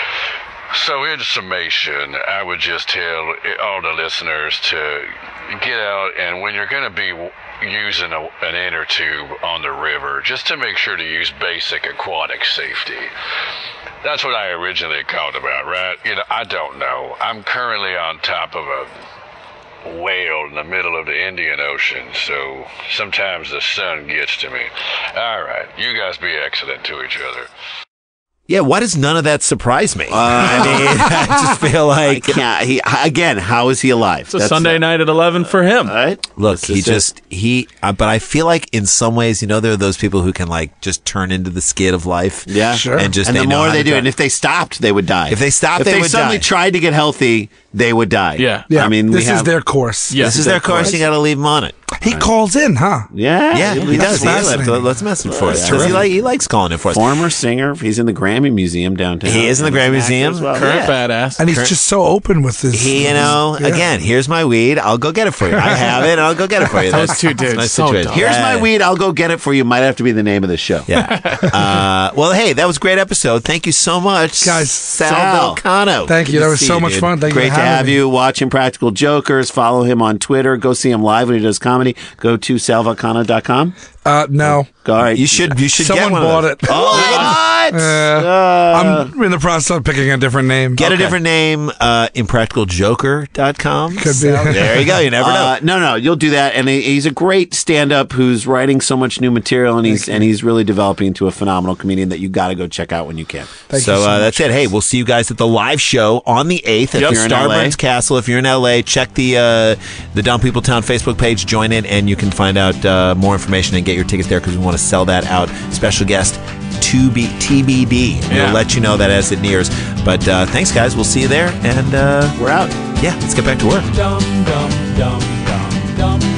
So in summation, I would just tell all the listeners to get out, and when you're going to be using a, an inner tube on the river, just to make sure to use basic aquatic safety. That's what I originally called about, right? You know, I don't know. I'm currently on top of a whale in the middle of the Indian Ocean, so sometimes the sun gets to me. All right, you guys be excellent to each other. Yeah, why does none of that surprise me? Uh, I mean, I just feel I like can't. He, again, how is he alive? It's a Sunday night at eleven for him. Right? Look, This he is it. just he. Uh, but I feel like in some ways, you know, there are those people who can like just turn into the skid of life. Yeah, Sure. And just and they the know more how they to do, drive. and if they stopped, they would die. If they stopped, if they they would suddenly die. tried to get healthy, they would die. Yeah. Yeah, I mean, we this have, is their course. Yeah. this is their course. You got to leave him on it. He calls in, huh? Yeah, Yeah, he that's does. He left, fascinating. let's message for us. That's 'Cause He, terrific. like, he likes calling it for us. Former singer. He's in the Grammy Museum downtown. He is in the And he's Grammy an actor Museum. as well. Current Yeah. badass. And he's Current- just so open with this. He, you know, Yeah. again, here's my weed. I'll go get it for you. I have it, and I'll go get it for you. Those That's- two that's a dudes, nice so situation. dumb. Here's Yeah. my weed. I'll go get it for you. Might have to be the name of the show. Yeah. uh, well, hey, that was a great episode. Thank you so much, Guys. Sal Sal. Volcano. Thank you. Good That to was see so you, much dude. fun. Thank Great you to for having have me. you. Watch Impractical Jokers. Follow him on Twitter. Go see him live when he does comedy. Go to sal volcano dot com. Uh, no. All right. You should. You should Someone get one of bought those. it. Oh, what? Uh, I'm in the process of picking a different name. Get Okay. a different name. Uh, impractical joker dot com. Could be. There you go. You never know. Uh, no, no, you'll do that, and he- he's a great stand-up who's writing so much new material, and he's and he's really developing into a phenomenal comedian that you got to go check out when you can. Thank so you so uh, much. that's it. Hey, we'll see you guys at the live show on the eighth at Yep. the If you're in L A. Starburns Castle. If you're in L A, check the uh, the Dumb People Town Facebook page. Join it, and you can find out uh, more information and get your tickets there because we want to sell that out. Special guest to be T B D. Yeah. We'll let you know that as it nears. But uh, thanks, guys. We'll see you there, and uh, We're out. yeah, let's get back to work. Dum dum dum dum dum.